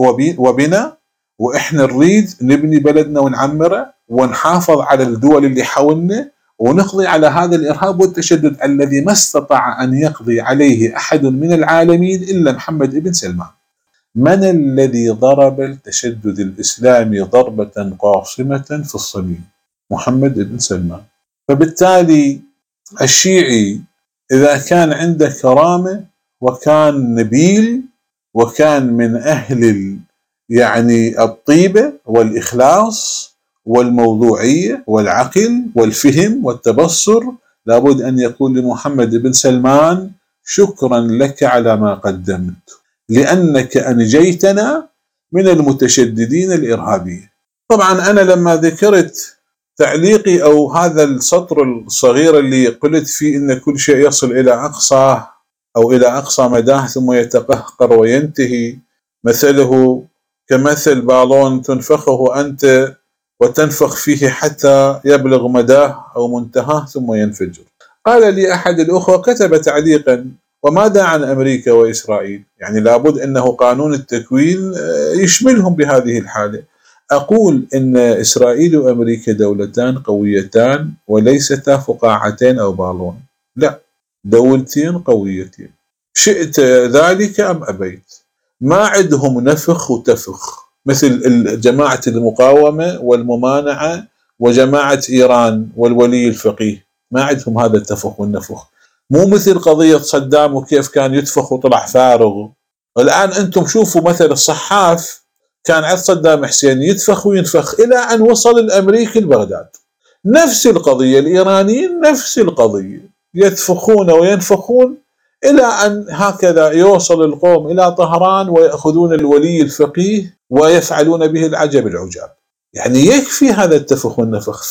وبنا، وإحنا نريد نبني بلدنا ونعمره ونحافظ على الدول اللي حولنا ونقضي على هذا الإرهاب والتشدد الذي ما استطاع أن يقضي عليه أحد من العالمين إلا محمد ابن سلمان. من الذي ضرب التشدد الإسلامي ضربة قاصمة في الصميم؟ محمد ابن سلمان. فبالتالي الشيعي إذا كان عنده كرامة وكان نبيل وكان من أهل يعني الطيبة والإخلاص والموضوعية والعقل والفهم والتبصر، لابد أن يقول لمحمد بن سلمان شكرا لك على ما قدمت، لأنك أنجيتنا من المتشددين الإرهابيين. طبعا أنا لما ذكرت تعليقي أو هذا السطر الصغير اللي قلت فيه إن كل شيء يصل إلى أقصى أو إلى أقصى مداه ثم يتقهقر وينتهي، مثله كمثل بالون تنفخه أنت وتنفخ فيه حتى يبلغ مداه أو منتهاه ثم ينفجر. قال لي أحد الأخوة كتب تعليقا: وماذا عن أمريكا وإسرائيل؟ يعني لابد أنه قانون التكوين يشملهم بهذه الحالة. أقول إن إسرائيل وأمريكا دولتان قويتان وليستا فقاعتين أو بالون، لا، دولتين قويتين، شئت ذلك أم أبيت. ما عندهم نفخ وتفخ مثل جماعة المقاومة والممانعة وجماعة إيران والولي الفقيه، ما عندهم هذا التفخ والنفخ. مو مثل قضية صدام وكيف كان يتفخ وطلع فارغ. الآن أنتم شوفوا مثل الصحاف كان عند صدام حسين يتفخ وينفخ إلى أن وصل الأمريكي لبغداد. نفس القضية الإيرانيين، نفس القضية، يتفخون وينفخون إلى أن هكذا يوصل القوم إلى طهران ويأخذون الولي الفقيه ويفعلون به العجب العجاب. يعني يكفي هذا التفخ والنفخ.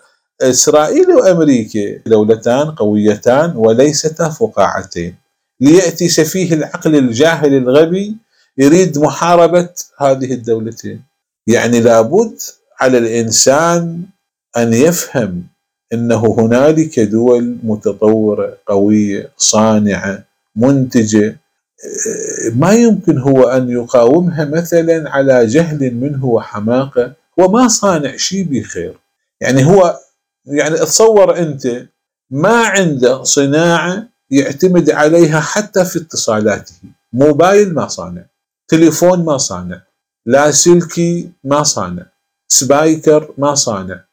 فإسرائيل وأمريكا دولتان قويتان وليستا فقاعتين. ليأتي سفيه العقل الجاهل الغبي يريد محاربة هذه الدولتين. يعني لابد على الإنسان أن يفهم أنه هنالك دول متطورة قوية صانعة منتجة، ما يمكن هو أن يقاومها مثلا على جهل منه وحماقة وما صانع شيء بخير. يعني هو يعني اتصور أنت ما عنده صناعة يعتمد عليها حتى في اتصالاته، موبايل ما صانع، تليفون ما صانع، لاسلكي ما صانع، سبايكر ما صانع،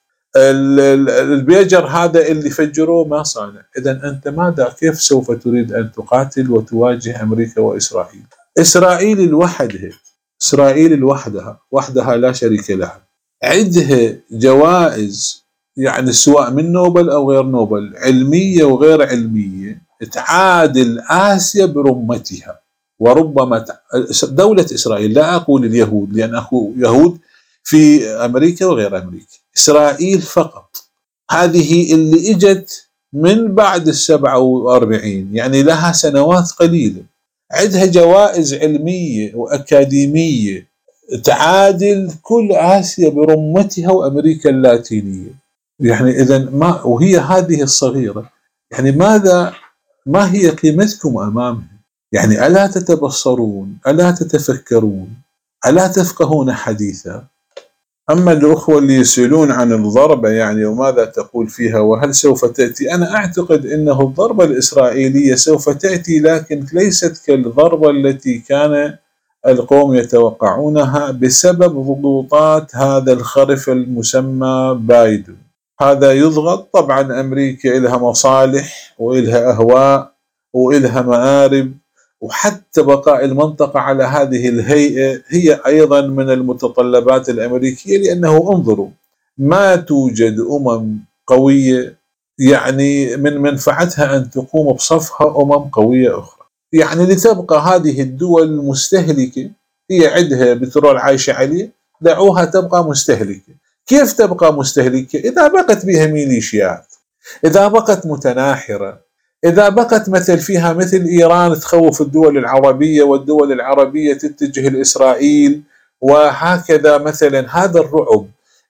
البيجر هذا اللي فجروه ما صانع. إذا أنت ماذا كيف سوف تريد أن تقاتل وتواجه أمريكا وإسرائيل؟ إسرائيل الوحدها، إسرائيل الوحدها لا شريك لها، عندها جوائز يعني سواء من نوبل أو غير نوبل، علمية وغير علمية، تعادل آسيا برمتها. وربما دولة إسرائيل، لا أقول اليهود لأن أخو يهود في أمريكا وغير أمريكا، إسرائيل فقط، هذه اللي إجت من بعد 47، يعني لها سنوات قليلة، عندها جوائز علمية وأكاديمية تعادل كل آسيا برمتها وأمريكا اللاتينية. يعني إذا ما وهي هذه الصغيرة، يعني ما هي قيمتكم أمامها؟ يعني ألا تتبصرون؟ ألا تتفكرون؟ ألا تفقهون حديثا؟ أما الأخوة اللي يسألون عن الضربة يعني وماذا تقول فيها وهل سوف تأتي، أنا أعتقد أنه الضربة الإسرائيلية سوف تأتي، لكن ليست كالضربة التي كان القوم يتوقعونها بسبب ضغوطات هذا الخرف المسمى بايدن. هذا يضغط، طبعا أمريكا إلها مصالح وإلها أهواء وإلها مآرب، وحتى بقاء المنطقة على هذه الهيئة هي أيضا من المتطلبات الأمريكية، لأنه انظروا ما توجد قوية يعني من منفعتها أن تقوم بصفها قوية أخرى. يعني لتبقى هذه الدول المستهلكة، هي عندها بترول عايشة عليه، دعوها تبقى مستهلكة. كيف تبقى مستهلكة؟ إذا بقت بها ميليشيات، إذا بقت متناحرة، إذا بقت فيها مثل إيران تخوف الدول العربية والدول العربية تتجه لإسرائيل، وهكذا مثلا هذا الرعب.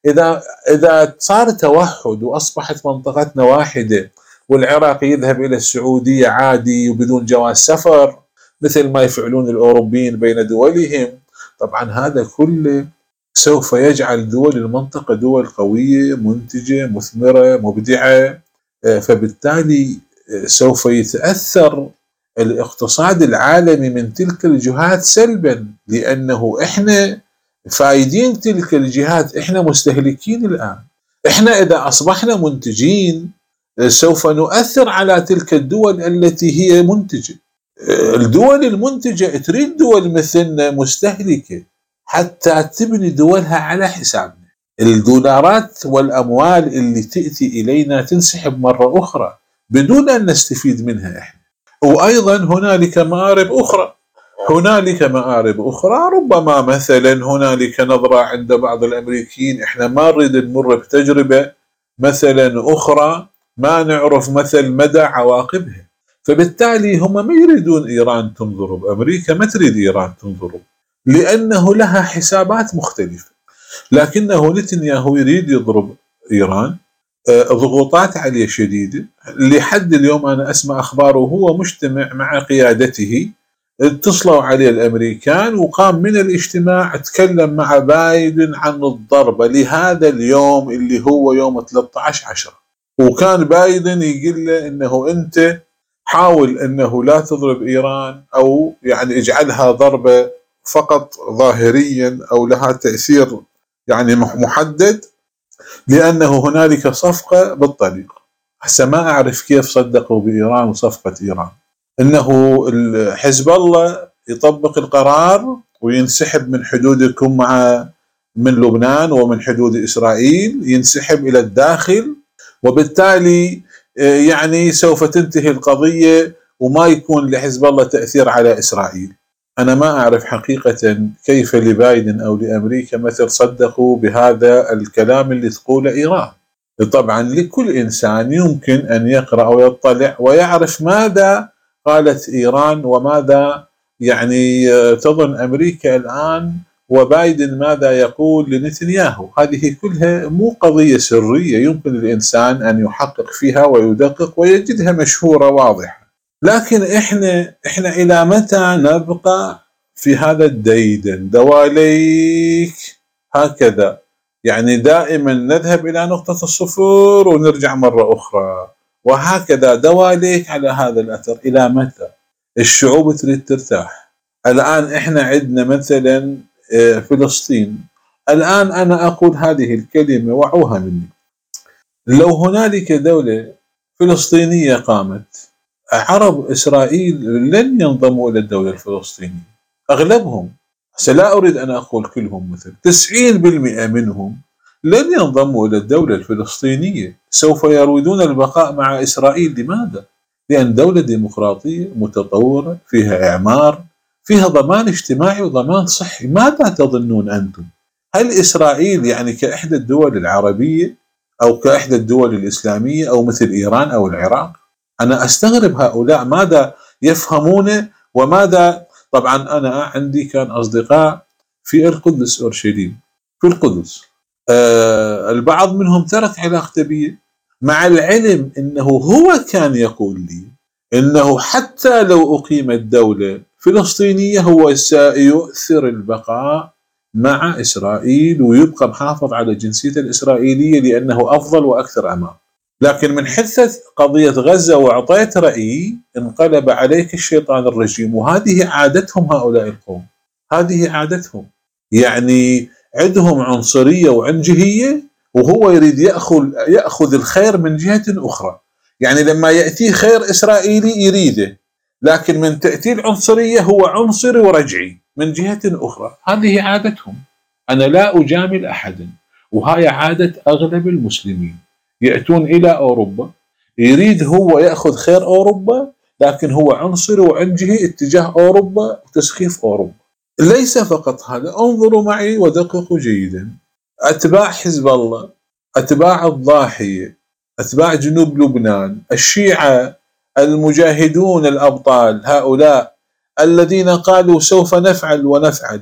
إذا صار توحد وأصبحت منطقتنا واحدة، والعراق يذهب إلى السعودية عادي وبدون جواز سفر مثل ما يفعلون الأوروبيين بين دولهم، طبعا هذا كله سوف يجعل دول المنطقة دول قوية منتجة مثمرة مبدعة، فبالتالي سوف يتأثر الاقتصاد العالمي من تلك الجهات سلبا، لأنه إحنا فايدين تلك الجهات، إحنا مستهلكين الآن. إحنا إذا أصبحنا منتجين سوف نؤثر على تلك الدول التي هي منتجة. الدول المنتجة تريد دول مثلنا مستهلكة حتى تبني دولها على حسابنا. الدولارات والأموال اللي تأتي إلينا تنسحب مرة أخرى بدون أن نستفيد منها إحنا. وأيضا هنالك مآرب أخرى، ربما مثلا هنالك نظرة عند بعض الأمريكيين إحنا ما نريد نمر بتجربة مثلا أخرى ما نعرف مثل مدى عواقبها، فبالتالي هم ما يريدون إيران تنضرب، أمريكا ما تريد إيران تنضرب لأنه لها حسابات مختلفة. لكنه نتنياهو يريد يضرب إيران، ضغوطات عليه شديدة، لحد اليوم أنا أسمع أخباره وهو مجتمع مع قيادته، اتصلوا عليه الأمريكان وقام من الاجتماع تكلم مع بايدن عن الضربة لهذا اليوم اللي هو يوم 13/10، وكان بايدن يقول له إنه أنت حاول أنه لا تضرب إيران، أو يعني اجعلها ضربة فقط ظاهريا أو لها تأثير يعني محدد، لأنه هنالك صفقة بالطريق. هسه ما أعرف كيف صدقوا بإيران وصفقة إيران، إنه حزب الله يطبق القرار وينسحب من حدودكم من لبنان ومن حدود إسرائيل، ينسحب إلى الداخل، وبالتالي يعني سوف تنتهي القضية وما يكون لحزب الله تأثير على إسرائيل. أنا ما أعرف حقيقة كيف لبايدن أو لأمريكا مثل صدقوا بهذا الكلام اللي تقوله إيران. طبعا لكل إنسان يمكن أن يقرأ ويطلع ويعرف ماذا قالت إيران وماذا يعني تظن أمريكا الآن، وبايدن ماذا يقول لنتنياهو. هذه كلها مو قضية سرية، يمكن الإنسان أن يحقق فيها ويدقق ويجدها مشهورة واضحة. لكن إحنا إلى متى نبقى في هذا الديدن دواليك هكذا؟ يعني دائما نذهب إلى نقطة الصفر ونرجع مرة أخرى، وهكذا دواليك على هذا الأثر. إلى متى؟ الشعوب تريد ترتاح. الآن إحنا عندنا مثلا فلسطين، الآن أنا أقول هذه الكلمة وعوها مني، لو هنالك دولة فلسطينية قامت، عرب إسرائيل لن ينضموا إلى الدولة الفلسطينية، أغلبهم، لا أريد أن أقول كلهم، مثل 90% منهم لن ينضموا إلى الدولة الفلسطينية، سوف يريدون البقاء مع إسرائيل. لماذا؟ لأن دولة ديمقراطية متطورة فيها إعمار، فيها ضمان اجتماعي وضمان صحي. ماذا تظنون أنتم؟ هل إسرائيل يعني كإحدى الدول العربية أو كإحدى الدول الإسلامية أو مثل إيران أو العراق؟ أنا أستغرب هؤلاء ماذا يفهمون وماذا. طبعا أنا عندي كان أصدقاء في القدس أورشليم، في القدس، البعض منهم ترك علاقته بي، مع العلم أنه هو كان يقول لي أنه حتى لو أقيمت دولة فلسطينية هو سيؤثر البقاء مع إسرائيل ويبقى محافظ على جنسيته الإسرائيلية لأنه أفضل وأكثر أمان. لكن من حثة قضية غزة وأعطيت رأيي انقلب عليك الشيطان الرجيم. وهذه عادتهم هؤلاء القوم، هذه عادتهم، يعني عندهم عنصرية وعنجهية، وهو يريد يأخذ الخير من جهة أخرى. يعني لما يأتي خير إسرائيلي يريده، لكن من تأتي العنصرية هو عنصري ورجعي من جهة أخرى. هذه عادتهم، أنا لا أجامل أحدا، وهي عادة أغلب المسلمين. يأتون إلى أوروبا، يريد هو يأخذ خير أوروبا، لكن هو عنصري وعنجهي اتجاه أوروبا وتسخيف أوروبا. ليس فقط هذا، انظروا معي ودققوا جيدا. أتباع حزب الله، أتباع الضاحية، أتباع جنوب لبنان، الشيعة المجاهدون الأبطال، هؤلاء الذين قالوا سوف نفعل ونفعل،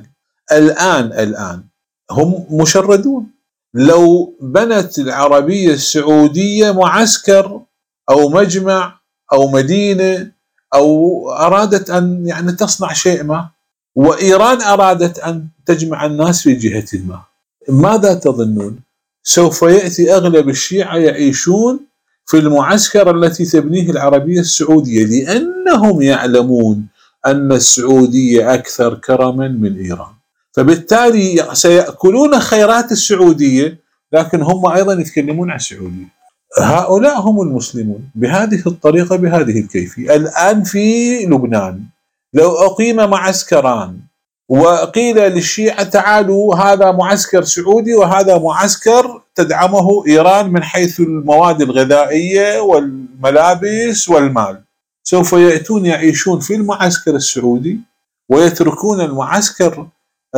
الآن هم مشردون. لو بنت العربية السعودية معسكر أو مجمع أو مدينة أو أرادت أن يعني تصنع شيء ما، وإيران أرادت أن تجمع الناس في جهة ما، ماذا تظنون؟ سوف يأتي أغلب الشيعة يعيشون في المعسكر التي تبنيه العربية السعودية، لأنهم يعلمون أن السعودية أكثر كرما من إيران، فبالتالي سيأكلون خيرات السعودية، لكن هم أيضا يتكلمون عن السعودية. هؤلاء هم المسلمون بهذه الطريقة بهذه الكيفية. الآن في لبنان لو أقيم معسكران وقيل للشيعة تعالوا هذا معسكر سعودي وهذا معسكر تدعمه إيران من حيث المواد الغذائية والملابس والمال، سوف يأتون يعيشون في المعسكر السعودي ويتركون المعسكر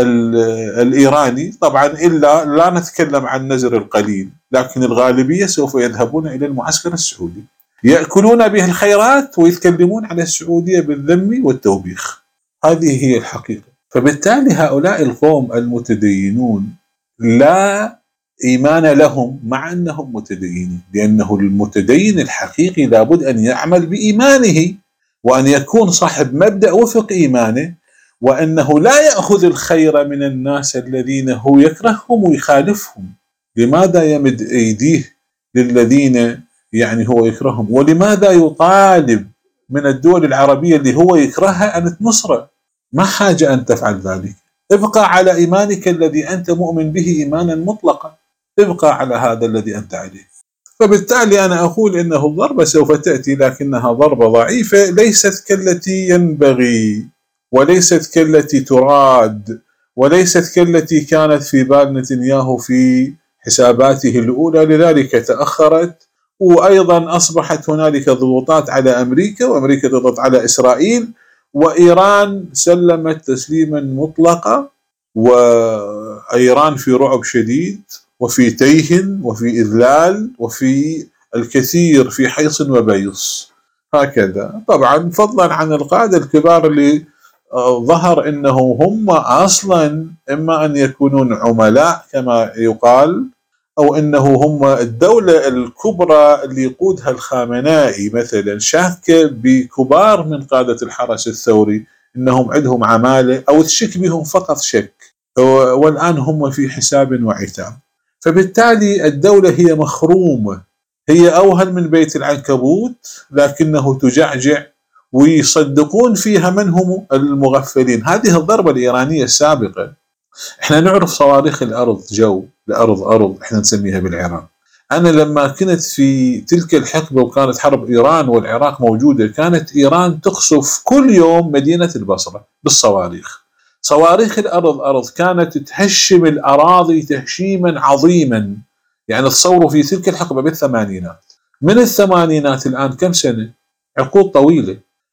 الإيراني. طبعا إلا لا نتكلم عن نزر القليل، لكن الغالبية سوف يذهبون إلى المعسكر السعودي، يأكلون به الخيرات ويتكلمون على السعودية بالذم والتوبيخ. هذه هي الحقيقة. فبالتالي هؤلاء القوم المتدينون لا إيمان لهم مع أنهم متدينين، لأنه المتدين الحقيقي لابد أن يعمل بإيمانه، وأن يكون صاحب مبدأ وفق إيمانه، وأنه لا يأخذ الخير من الناس الذين هو يكرههم ويخالفهم. لماذا يمد أيديه للذين يعني هو يكرههم؟ ولماذا يطالب من الدول العربية اللي هو يكرهها أن تنصره؟ ما حاجة أن تفعل ذلك، ابقى على إيمانك الذي أنت مؤمن به إيمانا مطلقا، ابقى على هذا الذي أنت عليه. فبالتالي أنا أقول إنه الضربة سوف تأتي، لكنها ضربة ضعيفة، ليست كالتي ينبغي، وليست كالتي تراد، وليست كالتي كانت في بال نتنياهو في حساباته الأولى، لذلك تأخرت. وأيضا أصبحت هنالك ضغوطات على أمريكا، وأمريكا تضغط على إسرائيل، وإيران سلمت تسليما مطلقا، وإيران في رعب شديد وفي تيه وفي إذلال وفي الكثير في حيص وبيص هكذا. طبعا فضلا عن القادة الكبار اللي ظهر انه هم اصلا اما ان يكونون عملاء كما يقال، او انه هم الدولة الكبرى اللي يقودها الخامنائي مثلا، شاكة بكبار من قادة الحرس الثوري انهم عندهم عمالة او تشك بهم فقط شك، والان هم في حساب وعتاب. فبالتالي الدولة هي مخرومة، هي اوهن من بيت العنكبوت لكنه تجعجع، ويصدقون فيها من هم المغفلين. هذه الضربة الإيرانية السابقة، احنا نعرف صواريخ الأرض جو، الأرض أرض احنا نسميها بالعراق. أنا لما كنت في تلك الحقبة وكانت حرب إيران والعراق موجودة، كانت إيران تقصف كل يوم مدينة البصرة بالصواريخ، صواريخ الأرض كانت تهشم الأراضي تهشيما عظيما. يعني تصوروا في تلك الحقبة بالثمانينات، من الثمانينات الآن كم سنة؟ عقود طويلة.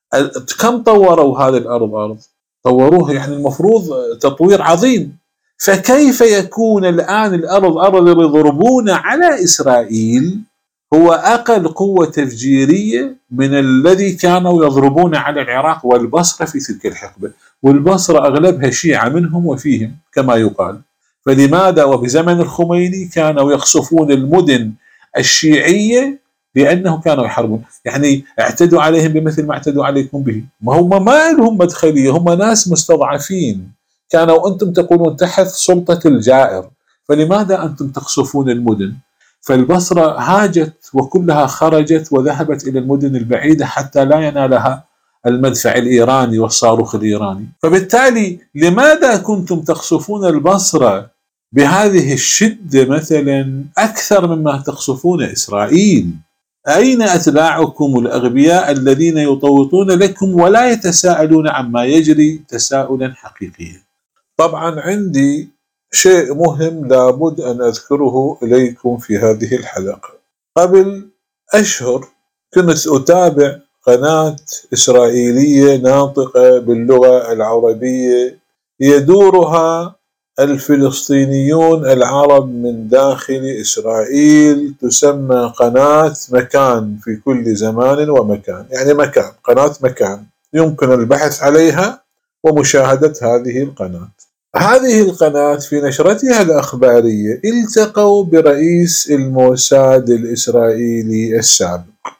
كم طوروا هذه الأرض؟ طوروها يعني المفروض تطوير عظيم. فكيف يكون الآن الأرض اللي يضربون على إسرائيل هو أقل قوة تفجيرية من الذي كانوا يضربون على العراق والبصرة في تلك الحقبة، والبصرة أغلبها شيعة منهم وفيهم كما يقال. فلماذا وبزمن الخميني كانوا يقصفون المدن الشيعية؟ لأنه كانوا يحاربون، يعني اعتدوا عليهم بمثل ما اعتدوا عليكم به. ما هم ما لهم مدخلية، هم ناس مستضعفين، كانوا أنتم تكونون تحت سلطة الجائر، فلماذا أنتم تقصفون المدن؟ فالبصرة هاجت وكلها خرجت وذهبت إلى المدن البعيدة حتى لا ينالها المدفع الإيراني والصاروخ الإيراني. فبالتالي لماذا كنتم تقصفون البصرة بهذه الشدة مثلا أكثر مما تقصفون إسرائيل؟ أين أتباعكم الأغبياء الذين يطوطون لكم ولا يتساءلون عما يجري تساؤلا حقيقيا؟ طبعا عندي شيء مهم لابد أن أذكره إليكم في هذه الحلقة. قبل أشهر كنت أتابع قناة إسرائيلية ناطقة باللغة العربية يدورها الفلسطينيون العرب من داخل إسرائيل، تسمى قناة مكان في كل زمان ومكان، يعني مكان، قناة مكان يمكن البحث عليها ومشاهدة هذه القناة. هذه القناة في نشرتها الأخبارية التقوا برئيس الموساد الإسرائيلي السابق،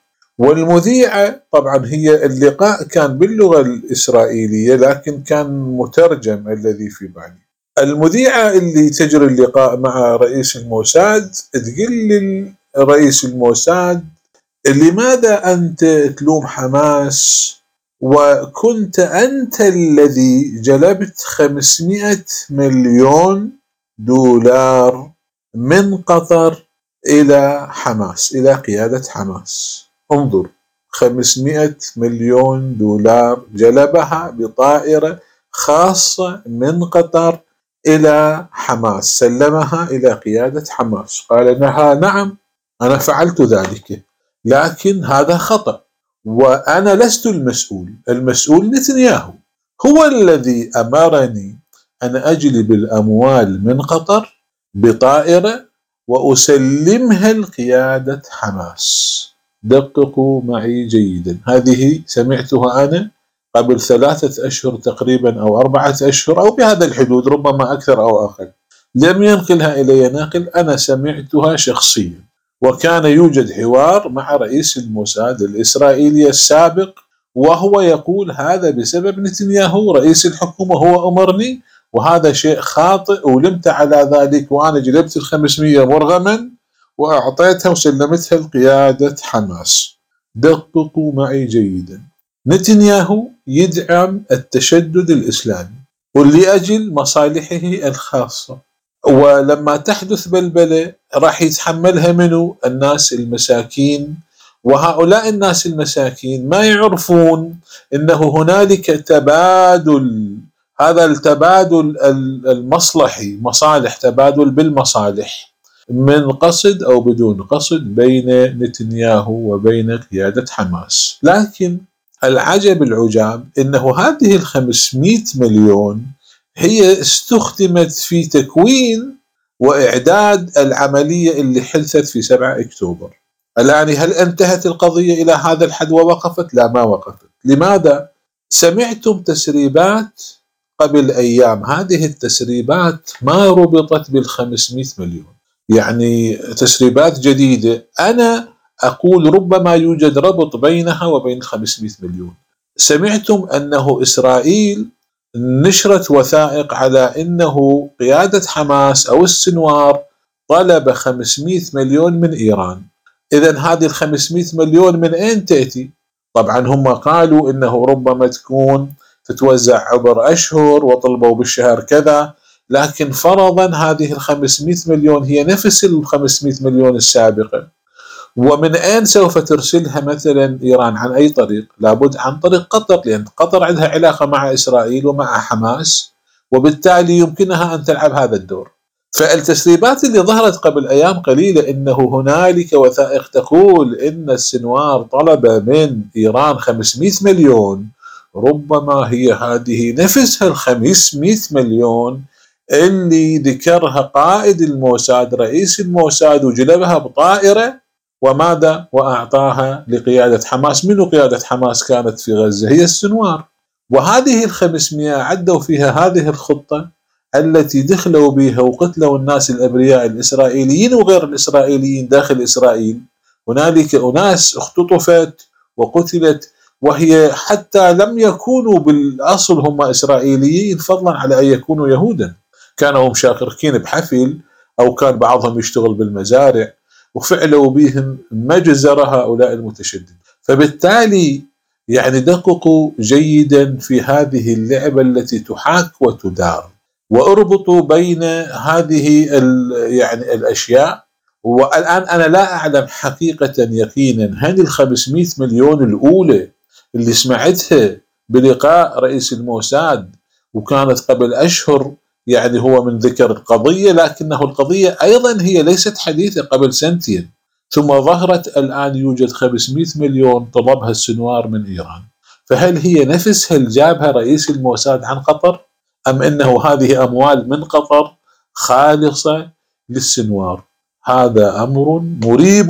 والمذيعة طبعا هي اللقاء كان باللغة الإسرائيلية لكن كان مترجم الذي في بالي. المذيعة اللي تجري اللقاء مع رئيس الموساد تقول لرئيس الموساد: لماذا أنت تلوم حماس وكنت أنت الذي جلبت 500 مليون دولار من قطر إلى حماس، إلى قيادة حماس؟ انظر، 500 مليون دولار جلبها بطائرة خاصة من قطر إلى حماس، سلمها إلى قيادة حماس. قال لها: نعم أنا فعلت ذلك، لكن هذا خطأ وأنا لست المسؤول نتنياهو هو الذي أمرني أن أجلب الأموال من قطر بطائرة وأسلمها لقيادة حماس. دققوا معي جيدا، هذه سمعتها أنا قبل 3 أشهر تقريبا أو 4 أشهر أو بهذا الحدود، ربما أكثر أو أقل. لم ينقلها إلي ناقل، أنا سمعتها شخصيا، وكان يوجد حوار مع رئيس الموساد الإسرائيلي السابق وهو يقول: هذا بسبب نتنياهو رئيس الحكومة، هو أمرني وهذا شيء خاطئ ولمت على ذلك، وأنا جلبت 500 مرغما وأعطيتها وسلمتها لقيادة حماس. دققوا معي جيدا، نتنياهو يدعم التشدد الإسلامي ولأجل مصالحه الخاصة، ولما تحدث بلبلة راح يتحملها منه؟ الناس المساكين. وهؤلاء الناس المساكين ما يعرفون أنه هنالك تبادل، هذا التبادل المصلحي، مصالح، تبادل بالمصالح من قصد أو بدون قصد بين نتنياهو وبين قيادة حماس. لكن العجب العجاب أنه هذه 500 مليون هي استخدمت في تكوين وإعداد العملية اللي حدثت في 7 أكتوبر. الآن هل انتهت القضية إلى هذا الحد ووقفت؟ لا، ما وقفت. لماذا؟ سمعتم تسريبات قبل أيام، هذه التسريبات ما ربطت بال500 مليون، يعني تسريبات جديدة. أنا أقول ربما يوجد ربط بينها وبين 500 مليون. سمعتم أنه إسرائيل نشرت وثائق على أنه قيادة حماس أو السنوار طلب 500 مليون من إيران. إذن هذه 500 مليون من أين تأتي؟ طبعا هم قالوا أنه ربما تكون تتوزع عبر أشهر وطلبوا بالشهر كذا، لكن فرضا هذه 500 مليون هي نفس 500 مليون السابقة. ومن أين سوف ترسلها مثلا إيران؟ عن أي طريق؟ لابد عن طريق قطر، لأن قطر عندها علاقة مع إسرائيل ومع حماس، وبالتالي يمكنها أن تلعب هذا الدور. فالتسريبات اللي ظهرت قبل أيام قليلة إنه هنالك وثائق تقول إن السنوار طلب من إيران 500 مليون، ربما هي هذه نفسها 500 مليون اللي ذكرها قائد الموساد رئيس الموساد وجلبها بطائرة وماذا وأعطاها لقيادة حماس. منو قيادة حماس كانت في غزة؟ هي السنوار. وهذه 500 عدوا فيها هذه الخطة التي دخلوا بها وقتلوا الناس الأبرياء الإسرائيليين وغير الإسرائيليين داخل إسرائيل. هنالك أناس اختطفت وقتلت وهي حتى لم يكونوا بالأصل هم إسرائيليين، فضلا على أن يكونوا يهودا، كانوا مشاركين بحفل أو كان بعضهم يشتغل بالمزارع وفعلوا بهم مجزرة هؤلاء المتشددين. فبالتالي يعني دققوا جيدا في هذه اللعبة التي تحاك وتدار، واربطوا بين هذه يعني الأشياء. والآن أنا لا أعلم حقيقة يقينا هل 500 مليون الأولى اللي سمعتها بلقاء رئيس الموساد وكانت قبل أشهر، يعني هو من ذكر القضية، لكنه القضية أيضا هي ليست حديثة، قبل سنتين ثم ظهرت الآن يوجد 500 مليون طلبها السنوار من إيران. فهل هي نفسها اللي جابها رئيس الموساد عن قطر، أم أنه هذه أموال من قطر خالصة للسنوار؟ هذا أمر مريب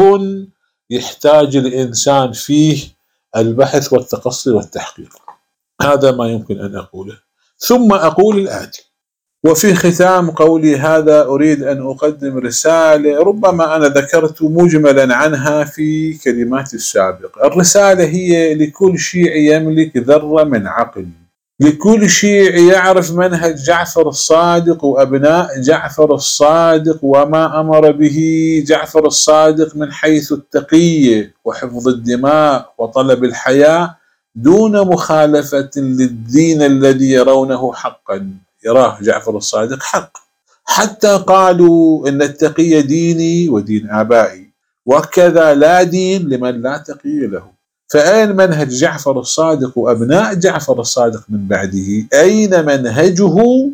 يحتاج الإنسان فيه البحث والتقصي والتحقيق. هذا ما يمكن أن أقوله. ثم أقول الآتي: وفي ختام قولي هذا أريد أن أقدم رسالة ربما أنا ذكرت مجملا عنها في كلماتي السابقة. الرسالة هي لكل شيعي يملك ذرة من عقل، لكل شيعي يعرف منهج جعفر الصادق وأبناء جعفر الصادق وما أمر به جعفر الصادق من حيث التقية وحفظ الدماء وطلب الحياة دون مخالفة للدين الذي يرونه حقا. يراه جعفر الصادق حق، حتى قالوا إن التقي ديني ودين آبائي، وكذا لا دين لمن لا تقي له. فأين منهج جعفر الصادق وأبناء جعفر الصادق من بعده؟ أين منهجه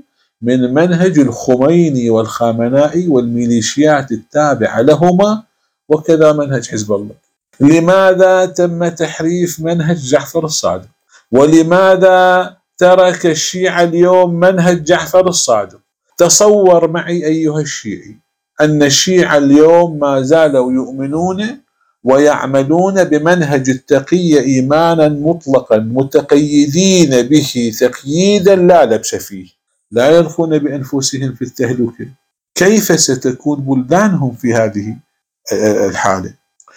من منهج الخميني والخامنائي والميليشيات التابعة لهما، وكذا منهج حزب الله؟ لماذا تم تحريف منهج جعفر الصادق؟ ولماذا ترك الشيعة اليوم منهج جعفر الصادق؟ تصور معي أيها الشيعي أن الشيعة اليوم ما زالوا يؤمنون ويعملون بمنهج التقية إيمانا مطلقا، متقيدين به تقييدا لا لبس فيه، لا يلقون بأنفسهم في التهلكة. كيف ستكون بلدانهم في هذه الحالة؟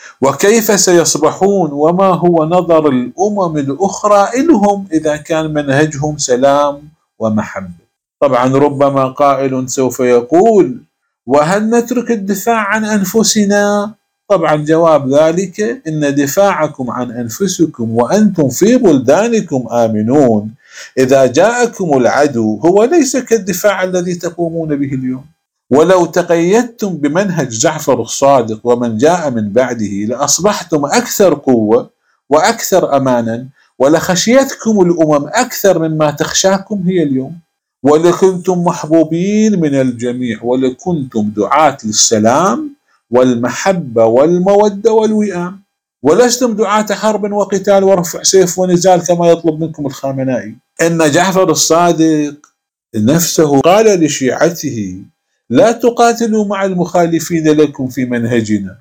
وكيف سيصبحون؟ وما هو نظر الأمم الأخرى إلهم إذا كان منهجهم سلام ومحبة؟ طبعا ربما قائل سوف يقول: وهل نترك الدفاع عن أنفسنا؟ طبعا جواب ذلك إن دفاعكم عن أنفسكم وأنتم في بلدانكم آمنون إذا جاءكم العدو هو ليس كالدفاع الذي تقومون به اليوم. ولو تقيدتم بمنهج جعفر الصادق ومن جاء من بعده لأصبحتم أكثر قوة وأكثر أمانا، ولخشيتكم الأمم أكثر مما تخشاكم هي اليوم، ولكنتم محبوبين من الجميع، ولكنتم دعاة للسلام والمحبة والمودة والوئام، ولستم دعاة حرب وقتال ورفع سيف ونزال كما يطلب منكم الخامنائي. إن جعفر الصادق نفسه قال لشيعته: لا تقاتلوا مع المخالفين لكم في منهجنا،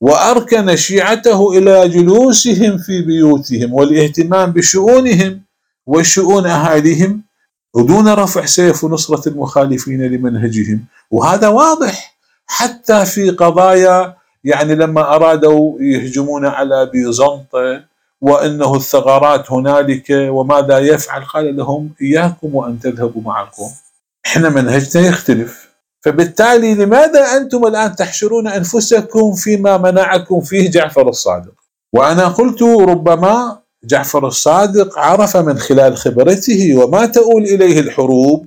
وأركن شيعته إلى جلوسهم في بيوتهم والاهتمام بشؤونهم وشؤون أهاليهم ودون رفع سيف ونصرة المخالفين لمنهجهم. وهذا واضح حتى في قضايا، يعني لما أرادوا يهجمون على بيزنطة وأنه الثغرات هنالك وماذا يفعل؟ قال لهم: إياكم وأن تذهبوا مع القوم، إحنا منهجنا يختلف. فبالتالي لماذا أنتم الآن تحشرون أنفسكم فيما منعكم فيه جعفر الصادق؟ وأنا قلت ربما جعفر الصادق عرف من خلال خبرته وما تؤول إليه الحروب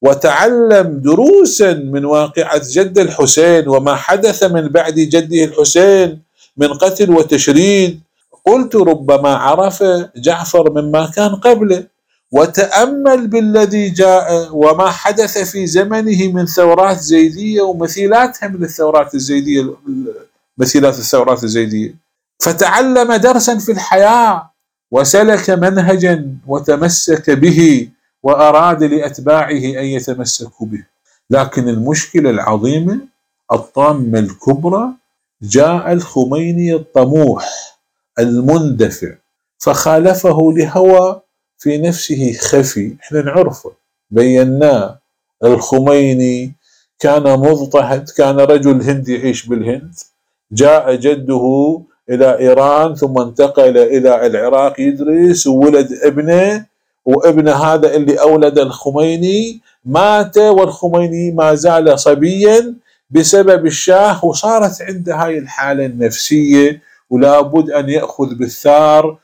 وتعلم دروسا من واقعة جد الحسين وما حدث من بعد جده الحسين من قتل وتشريد. قلت ربما عرف جعفر مما كان قبله، وتأمل بالذي جاء وما حدث في زمنه من ثورات زيدية ومثيلاتها من الثورات الزيدية، مثيلات الثورات الزيدية، فتعلم درسا في الحياة وسلك منهجا وتمسك به وأراد لأتباعه أن يتمسكوا به. لكن المشكلة العظيمة الطامة الكبرى، جاء الخميني الطموح المندفع فخالفه لهوى في نفسه خفي، احنا نعرفه بيناه. الخميني كان مضطهد، كان رجل هندي يعيش بالهند، جاء جده إلى إيران ثم انتقل إلى العراق يدرس وولد ابنه، وابن هذا اللي أولد الخميني مات والخميني ما زال صبيا بسبب الشاه، وصارت عنده هاي الحالة النفسية ولا بد أن يأخذ بالثار،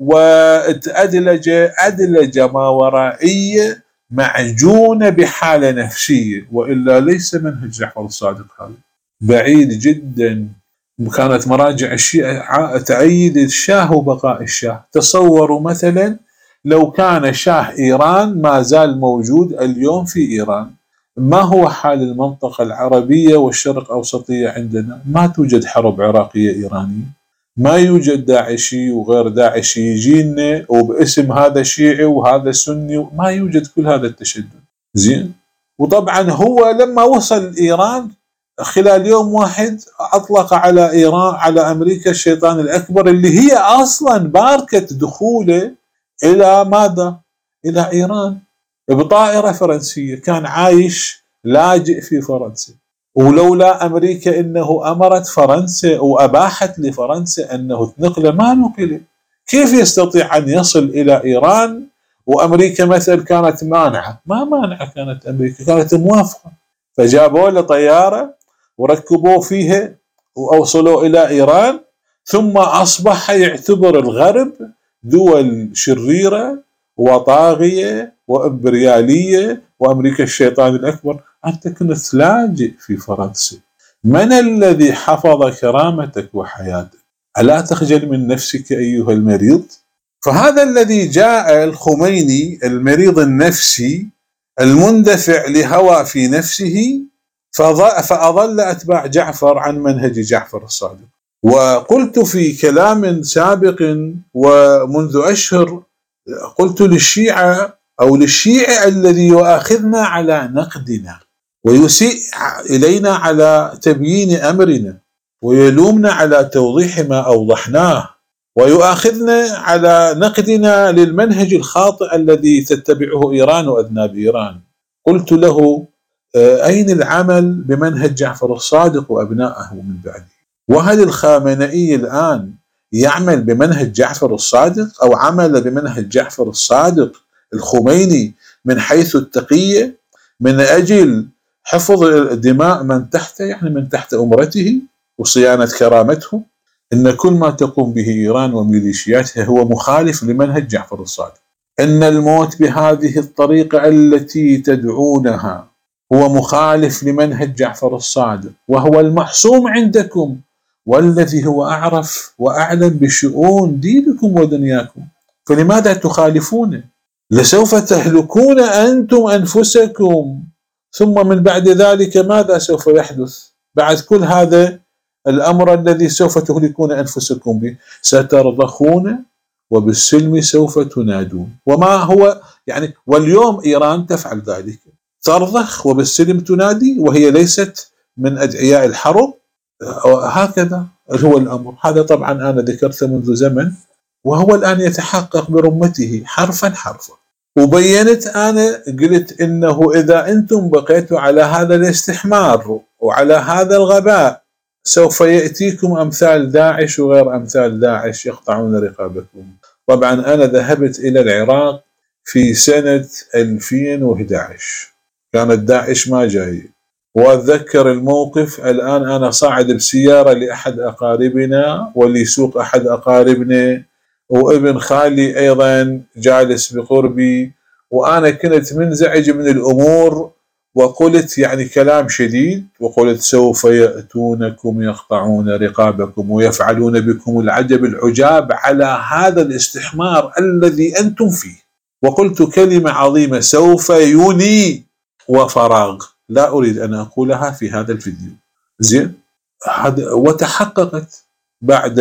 وأدلج ما ورائية معجونة بحالة نفسية، وإلا ليس منهج جعفر الصادق هذا، بعيد جدا. كانت مراجع الشيعة تأيد الشاه وبقاء الشاه. تصوروا مثلا لو كان شاه إيران ما زال موجود اليوم في إيران، ما هو حال المنطقة العربية والشرق أوسطية عندنا؟ ما توجد حرب عراقية إيرانية، ما يوجد داعشي وغير داعشي يجينا وباسم هذا شيعي وهذا سني، ما يوجد كل هذا التشدد. زين. وطبعا هو لما وصل إيران خلال يوم واحد أطلق على إيران، على أمريكا الشيطان الأكبر اللي هي أصلا باركت دخوله إلى ماذا؟ إلى إيران بطائرة فرنسية، كان عايش لاجئ في فرنسا، ولولا أمريكا إنه أمرت فرنسا وأباحت لفرنسا أنه تنقله ما نقله. كيف يستطيع أن يصل إلى إيران وأمريكا مثل كانت مانعة؟ ما مانعة كانت أمريكا، كانت موافقة، فجابوا له طيارة وركبوه فيها وأوصلوا إلى إيران، ثم أصبح يعتبر الغرب دول شريرة وطاغية وإمبريالية وأمريكا الشيطان الأكبر. أنت كنت لاجئ في فرنسا، من الذي حفظ كرامتك وحياتك؟ ألا تخجل من نفسك أيها المريض؟ فهذا الذي جاء الخميني المريض النفسي المندفع لهوى في نفسه، فأضل أتباع جعفر عن منهج جعفر الصادق. وقلت في كلام سابق ومنذ أشهر، قلت للشيعة أو للشيعي الذي يؤاخذنا على نقدنا ويسيء إلينا على تبيين أمرنا ويلومنا على توضيح ما أوضحناه ويؤاخذنا على نقدنا للمنهج الخاطئ الذي تتبعه إيران وأذناب إيران، قلت له أين العمل بمنهج جعفر الصادق وأبنائه من بعده؟ وهل الخامنئي الآن يعمل بمنهج جعفر الصادق أو عمل بمنهج جعفر الصادق الخميني من حيث التقية من أجل حفظ دماء من تحته، يعني من تحت أمرته وصيانة كرامته؟ إن كل ما تقوم به إيران وميليشياتها هو مخالف لمنهج جعفر الصادق. إن الموت بهذه الطريقة التي تدعونها هو مخالف لمنهج جعفر الصادق، وهو المحسوم عندكم والذي هو أعرف وأعلم بشؤون دينكم ودنياكم، فلماذا تخالفونه؟ لسوف تهلكون أنتم أنفسكم، ثم من بعد ذلك ماذا سوف يحدث بعد كل هذا الأمر الذي سوف تهلكون أنفسكم به؟ سترضخون وبالسلم سوف تنادون. وما هو يعني، واليوم إيران تفعل ذلك، ترضخ وبالسلم تنادي وهي ليست من أدعياء الحرب. هكذا هو الأمر. هذا طبعا أنا ذكرته منذ زمن وهو الآن يتحقق برمته حرفا حرفا. وبينت أنا قلت إنه إذا أنتم بقيتوا على هذا الاستحمار وعلى هذا الغباء سوف يأتيكم أمثال داعش وغير أمثال داعش يقطعون رقابكم. طبعا أنا ذهبت إلى العراق في سنة 2011، كانت داعش ما جاي، وأتذكر الموقف الآن. أنا صاعد بسيارة لأحد أقاربنا واللي يسوق أحد أقاربنا، وابن خالي أيضا جالس بقربي، وأنا كنت منزعج من الأمور وقلت يعني كلام شديد، وقلت سوف يأتونكم يقطعون رقابكم ويفعلون بكم العجب العجاب على هذا الاستحمار الذي أنتم فيه. وقلت كلمة عظيمة سوف يني وفراغ، لا أريد أن أقولها في هذا الفيديو. زين، وتحققت بعد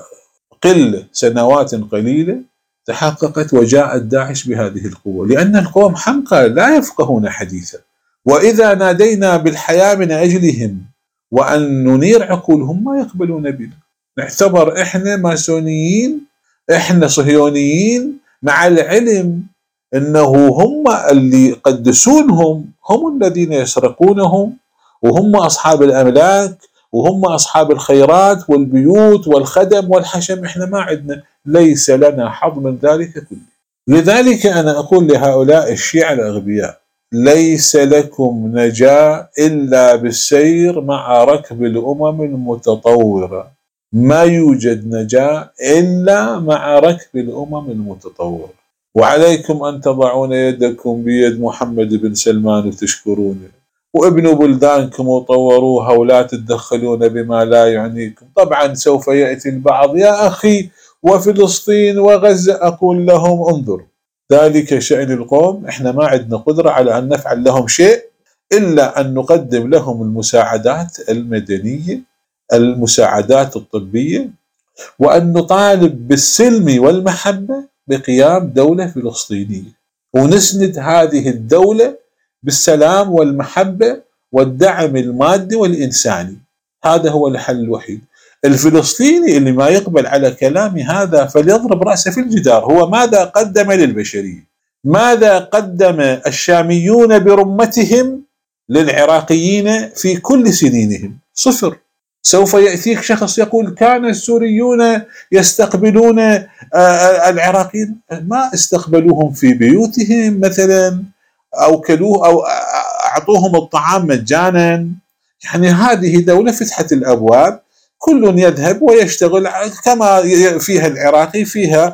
سنوات قليلة، تحققت وجاءت داعش بهذه القوة، لأن القوم حمقى لا يفقهون حديثا، وإذا نادينا بالحياة من أجلهم وأن ننير عقولهم ما يقبلون بنا. نعتبر إحنا ماسونيين، إحنا صهيونيين، مع العلم أنه هم اللي يقدسونهم هم الذين يسرقونهم، وهم أصحاب الأملاك، وهم أصحاب الخيرات والبيوت والخدم والحشم. إحنا ما عندنا، ليس لنا حظ من ذلك كله. لذلك أنا أقول لهؤلاء الشيعة الأغبياء: ليس لكم نجاة إلا بالسير مع ركب الأمم المتطورة، ما يوجد نجاة إلا مع ركب الأمم المتطورة. وعليكم أن تضعون يدكم بيد محمد بن سلمان وتشكرونه، وابنوا بلدانكم وطوروها ولا تتدخلون بما لا يعنيكم. طبعا سوف يأتي البعض: يا أخي وفلسطين وغزة. أقول لهم: انظروا، ذلك شأن القوم، احنا ما عندنا قدرة على أن نفعل لهم شيء إلا أن نقدم لهم المساعدات المدنية، المساعدات الطبية، وأن نطالب بالسلم والمحبة بقيام دولة فلسطينية، ونسند هذه الدولة بالسلام والمحبة والدعم المادي والإنساني. هذا هو الحل الوحيد. الفلسطيني اللي ما يقبل على كلامي هذا فليضرب رأسه في الجدار. هو ماذا قدم للبشرية؟ ماذا قدم الشاميون برمتهم للعراقيين في كل سنينهم؟ صفر. سوف يأتيك شخص يقول: كان السوريون يستقبلون العراقيين. ما استقبلوهم في بيوتهم مثلا، أو كلوه، أو أعطوهم الطعام مجانا. يعني هذه دولة فتحت الأبواب، كل يذهب ويشتغل كما فيها العراقي، فيها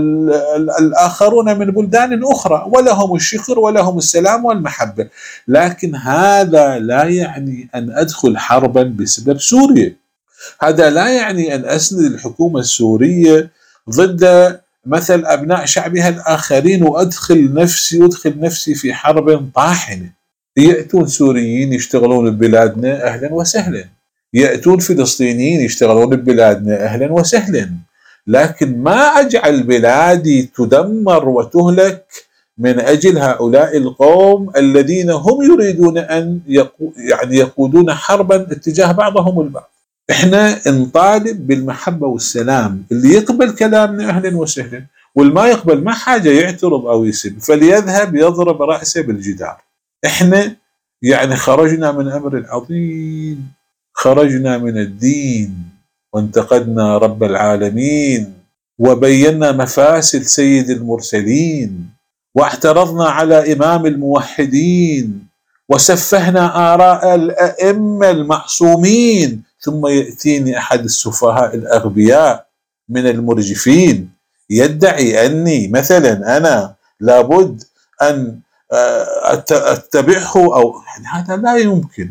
الآخرون من بلدان أخرى، ولهم الشكر ولهم السلام والمحبة. لكن هذا لا يعني أن أدخل حربا بسبب سوريا، هذا لا يعني أن أسند الحكومة السورية ضد مثل أبناء شعبها الآخرين وأدخل نفسي في حرب طاحنة. يأتون سوريين يشتغلون ببلادنا، أهلا وسهلا. يأتون فلسطينيين يشتغلون ببلادنا، أهلا وسهلا. لكن ما أجعل بلادي تدمر وتهلك من أجل هؤلاء القوم الذين هم يريدون أن يقودون حربا اتجاه بعضهم البعض. احنا نطالب بالمحبة والسلام، اللي يقبل كلامنا أهلا وسهلا، والما يقبل ما حاجة يعترض أو يسب فليذهب يضرب رأسه بالجدار. احنا خرجنا من أمر عظيم، خرجنا من الدين وانتقدنا رب العالمين، وبينا مفاسد سيد المرسلين، واعترضنا على إمام الموحدين، وسفهنا آراء الأئمة المعصومين. ثم يأتيني أحد السفهاء الأغبياء من المرجفين يدعي أني مثلا أنا لابد أن أتبعه، أو هذا لا يمكن.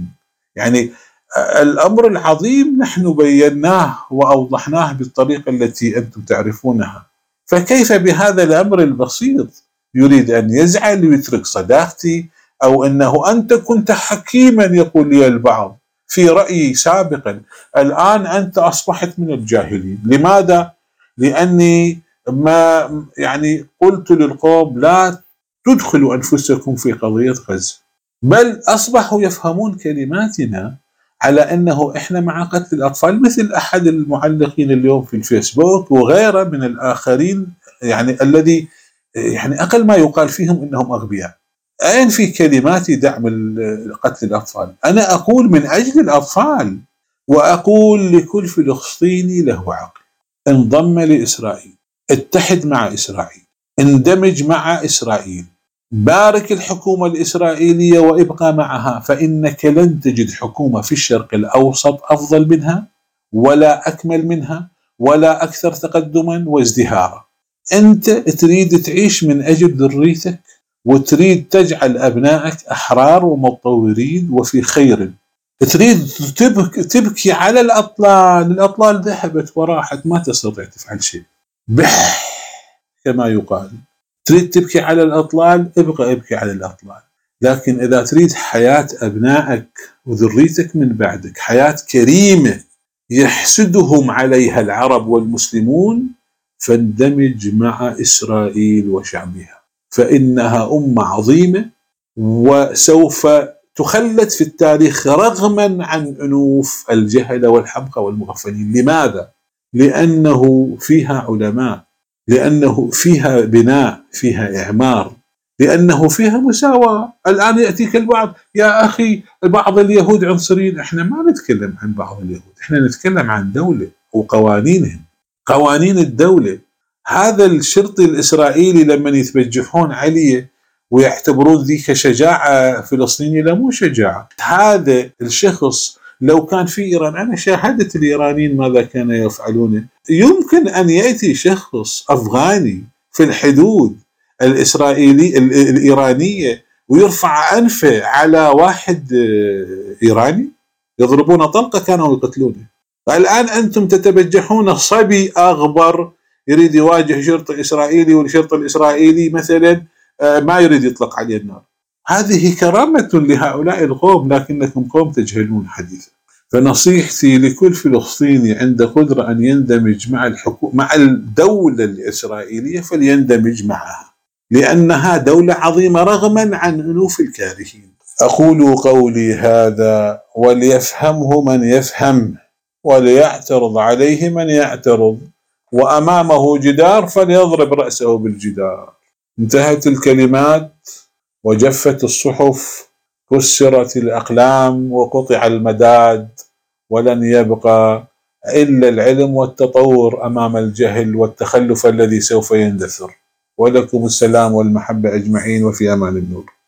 الأمر العظيم نحن بيناه وأوضحناه بالطريقة التي أنتم تعرفونها، فكيف بهذا الأمر البسيط يريد أن يزعل ويترك صداقتي؟ أو أنه أنت كنت حكيما، يقول لي البعض في رأيي سابقا، الآن أنت أصبحت من الجاهلين. لماذا؟ لأني ما قلت للقوم: لا تدخلوا أنفسكم في قضية غزة، بل أصبحوا يفهمون كلماتنا على أنه إحنا مع قتل الأطفال، مثل أحد المعلقين اليوم في الفيسبوك وغيره من الآخرين، الذي أقل ما يقال فيهم إنهم أغبياء. أين في كلماتي دعم قتل الأطفال؟ أنا أقول من أجل الأطفال، وأقول لكل فلسطيني له عقل: انضم لإسرائيل، اتحد مع إسرائيل، اندمج مع إسرائيل، بارك الحكومة الإسرائيلية وابقى معها، فإنك لن تجد حكومة في الشرق الأوسط أفضل منها، ولا أكمل منها، ولا أكثر تقدما وازدهارا. أنت تريد تعيش من أجل ذريتك، وتريد تجعل أبنائك أحرار ومتطورين وفي خير. تريد تبكي على الأطلال ذهبت وراحت، ما تستطيع تفعل شيء، بح كما يقال. تريد تبكي على الأطلال، ابقى ابكي على الأطلال، لكن إذا تريد حياة أبنائك وذريتك من بعدك حياة كريمة يحسدهم عليها العرب والمسلمون، فاندمج مع إسرائيل وشعبها، فإنها أمة عظيمة وسوف تخلد في التاريخ رغما عن أنوف الجهل والحمقى والمغفلين. لماذا؟ لأنه فيها علماء، لأنه فيها بناء، فيها إعمار، لأنه فيها مساواة. الآن يأتيك البعض يا أخي بعض اليهود عنصريين، احنا ما نتكلم عن بعض اليهود، احنا نتكلم عن دولة وقوانينهم، قوانين الدولة. هذا الشرطي الإسرائيلي لما يتبجحون عليه ويعتبرون ذيك شجاعة فلسطينية، لا مو شجاعة. هذا الشخص لو كان في إيران، أنا شاهدت الإيرانيين ماذا كانوا يفعلون. يمكن أن يأتي شخص أفغاني في الحدود الإيرانية ويرفع أنفه على واحد إيراني، يضربون طلقة كانوا يقتلونه. الآن أنتم تتبجحون صبي أغبر يريد يواجه شرطي إسرائيلي، والشرطي الإسرائيلي مثلا ما يريد يطلق عليه النار. هذه كرامة لهؤلاء القوم، لكنكم قوم تجهلون حديثا. فنصيحتي لكل فلسطيني عنده قدرة أن يندمج مع الدولة الإسرائيلية فليندمج معها، لأنها دولة عظيمة رغما عن أنوف الكارهين. أقول قولي هذا وليفهمه من يفهم، وليعترض عليه من يعترض، وأمامه جدار فليضرب رأسه بالجدار. انتهت الكلمات وجفت الصحف، كسرت الأقلام وقطع المداد، ولن يبقى إلا العلم والتطور أمام الجهل والتخلف الذي سوف يندثر. ولكم السلام والمحبة أجمعين، وفي أمان النور.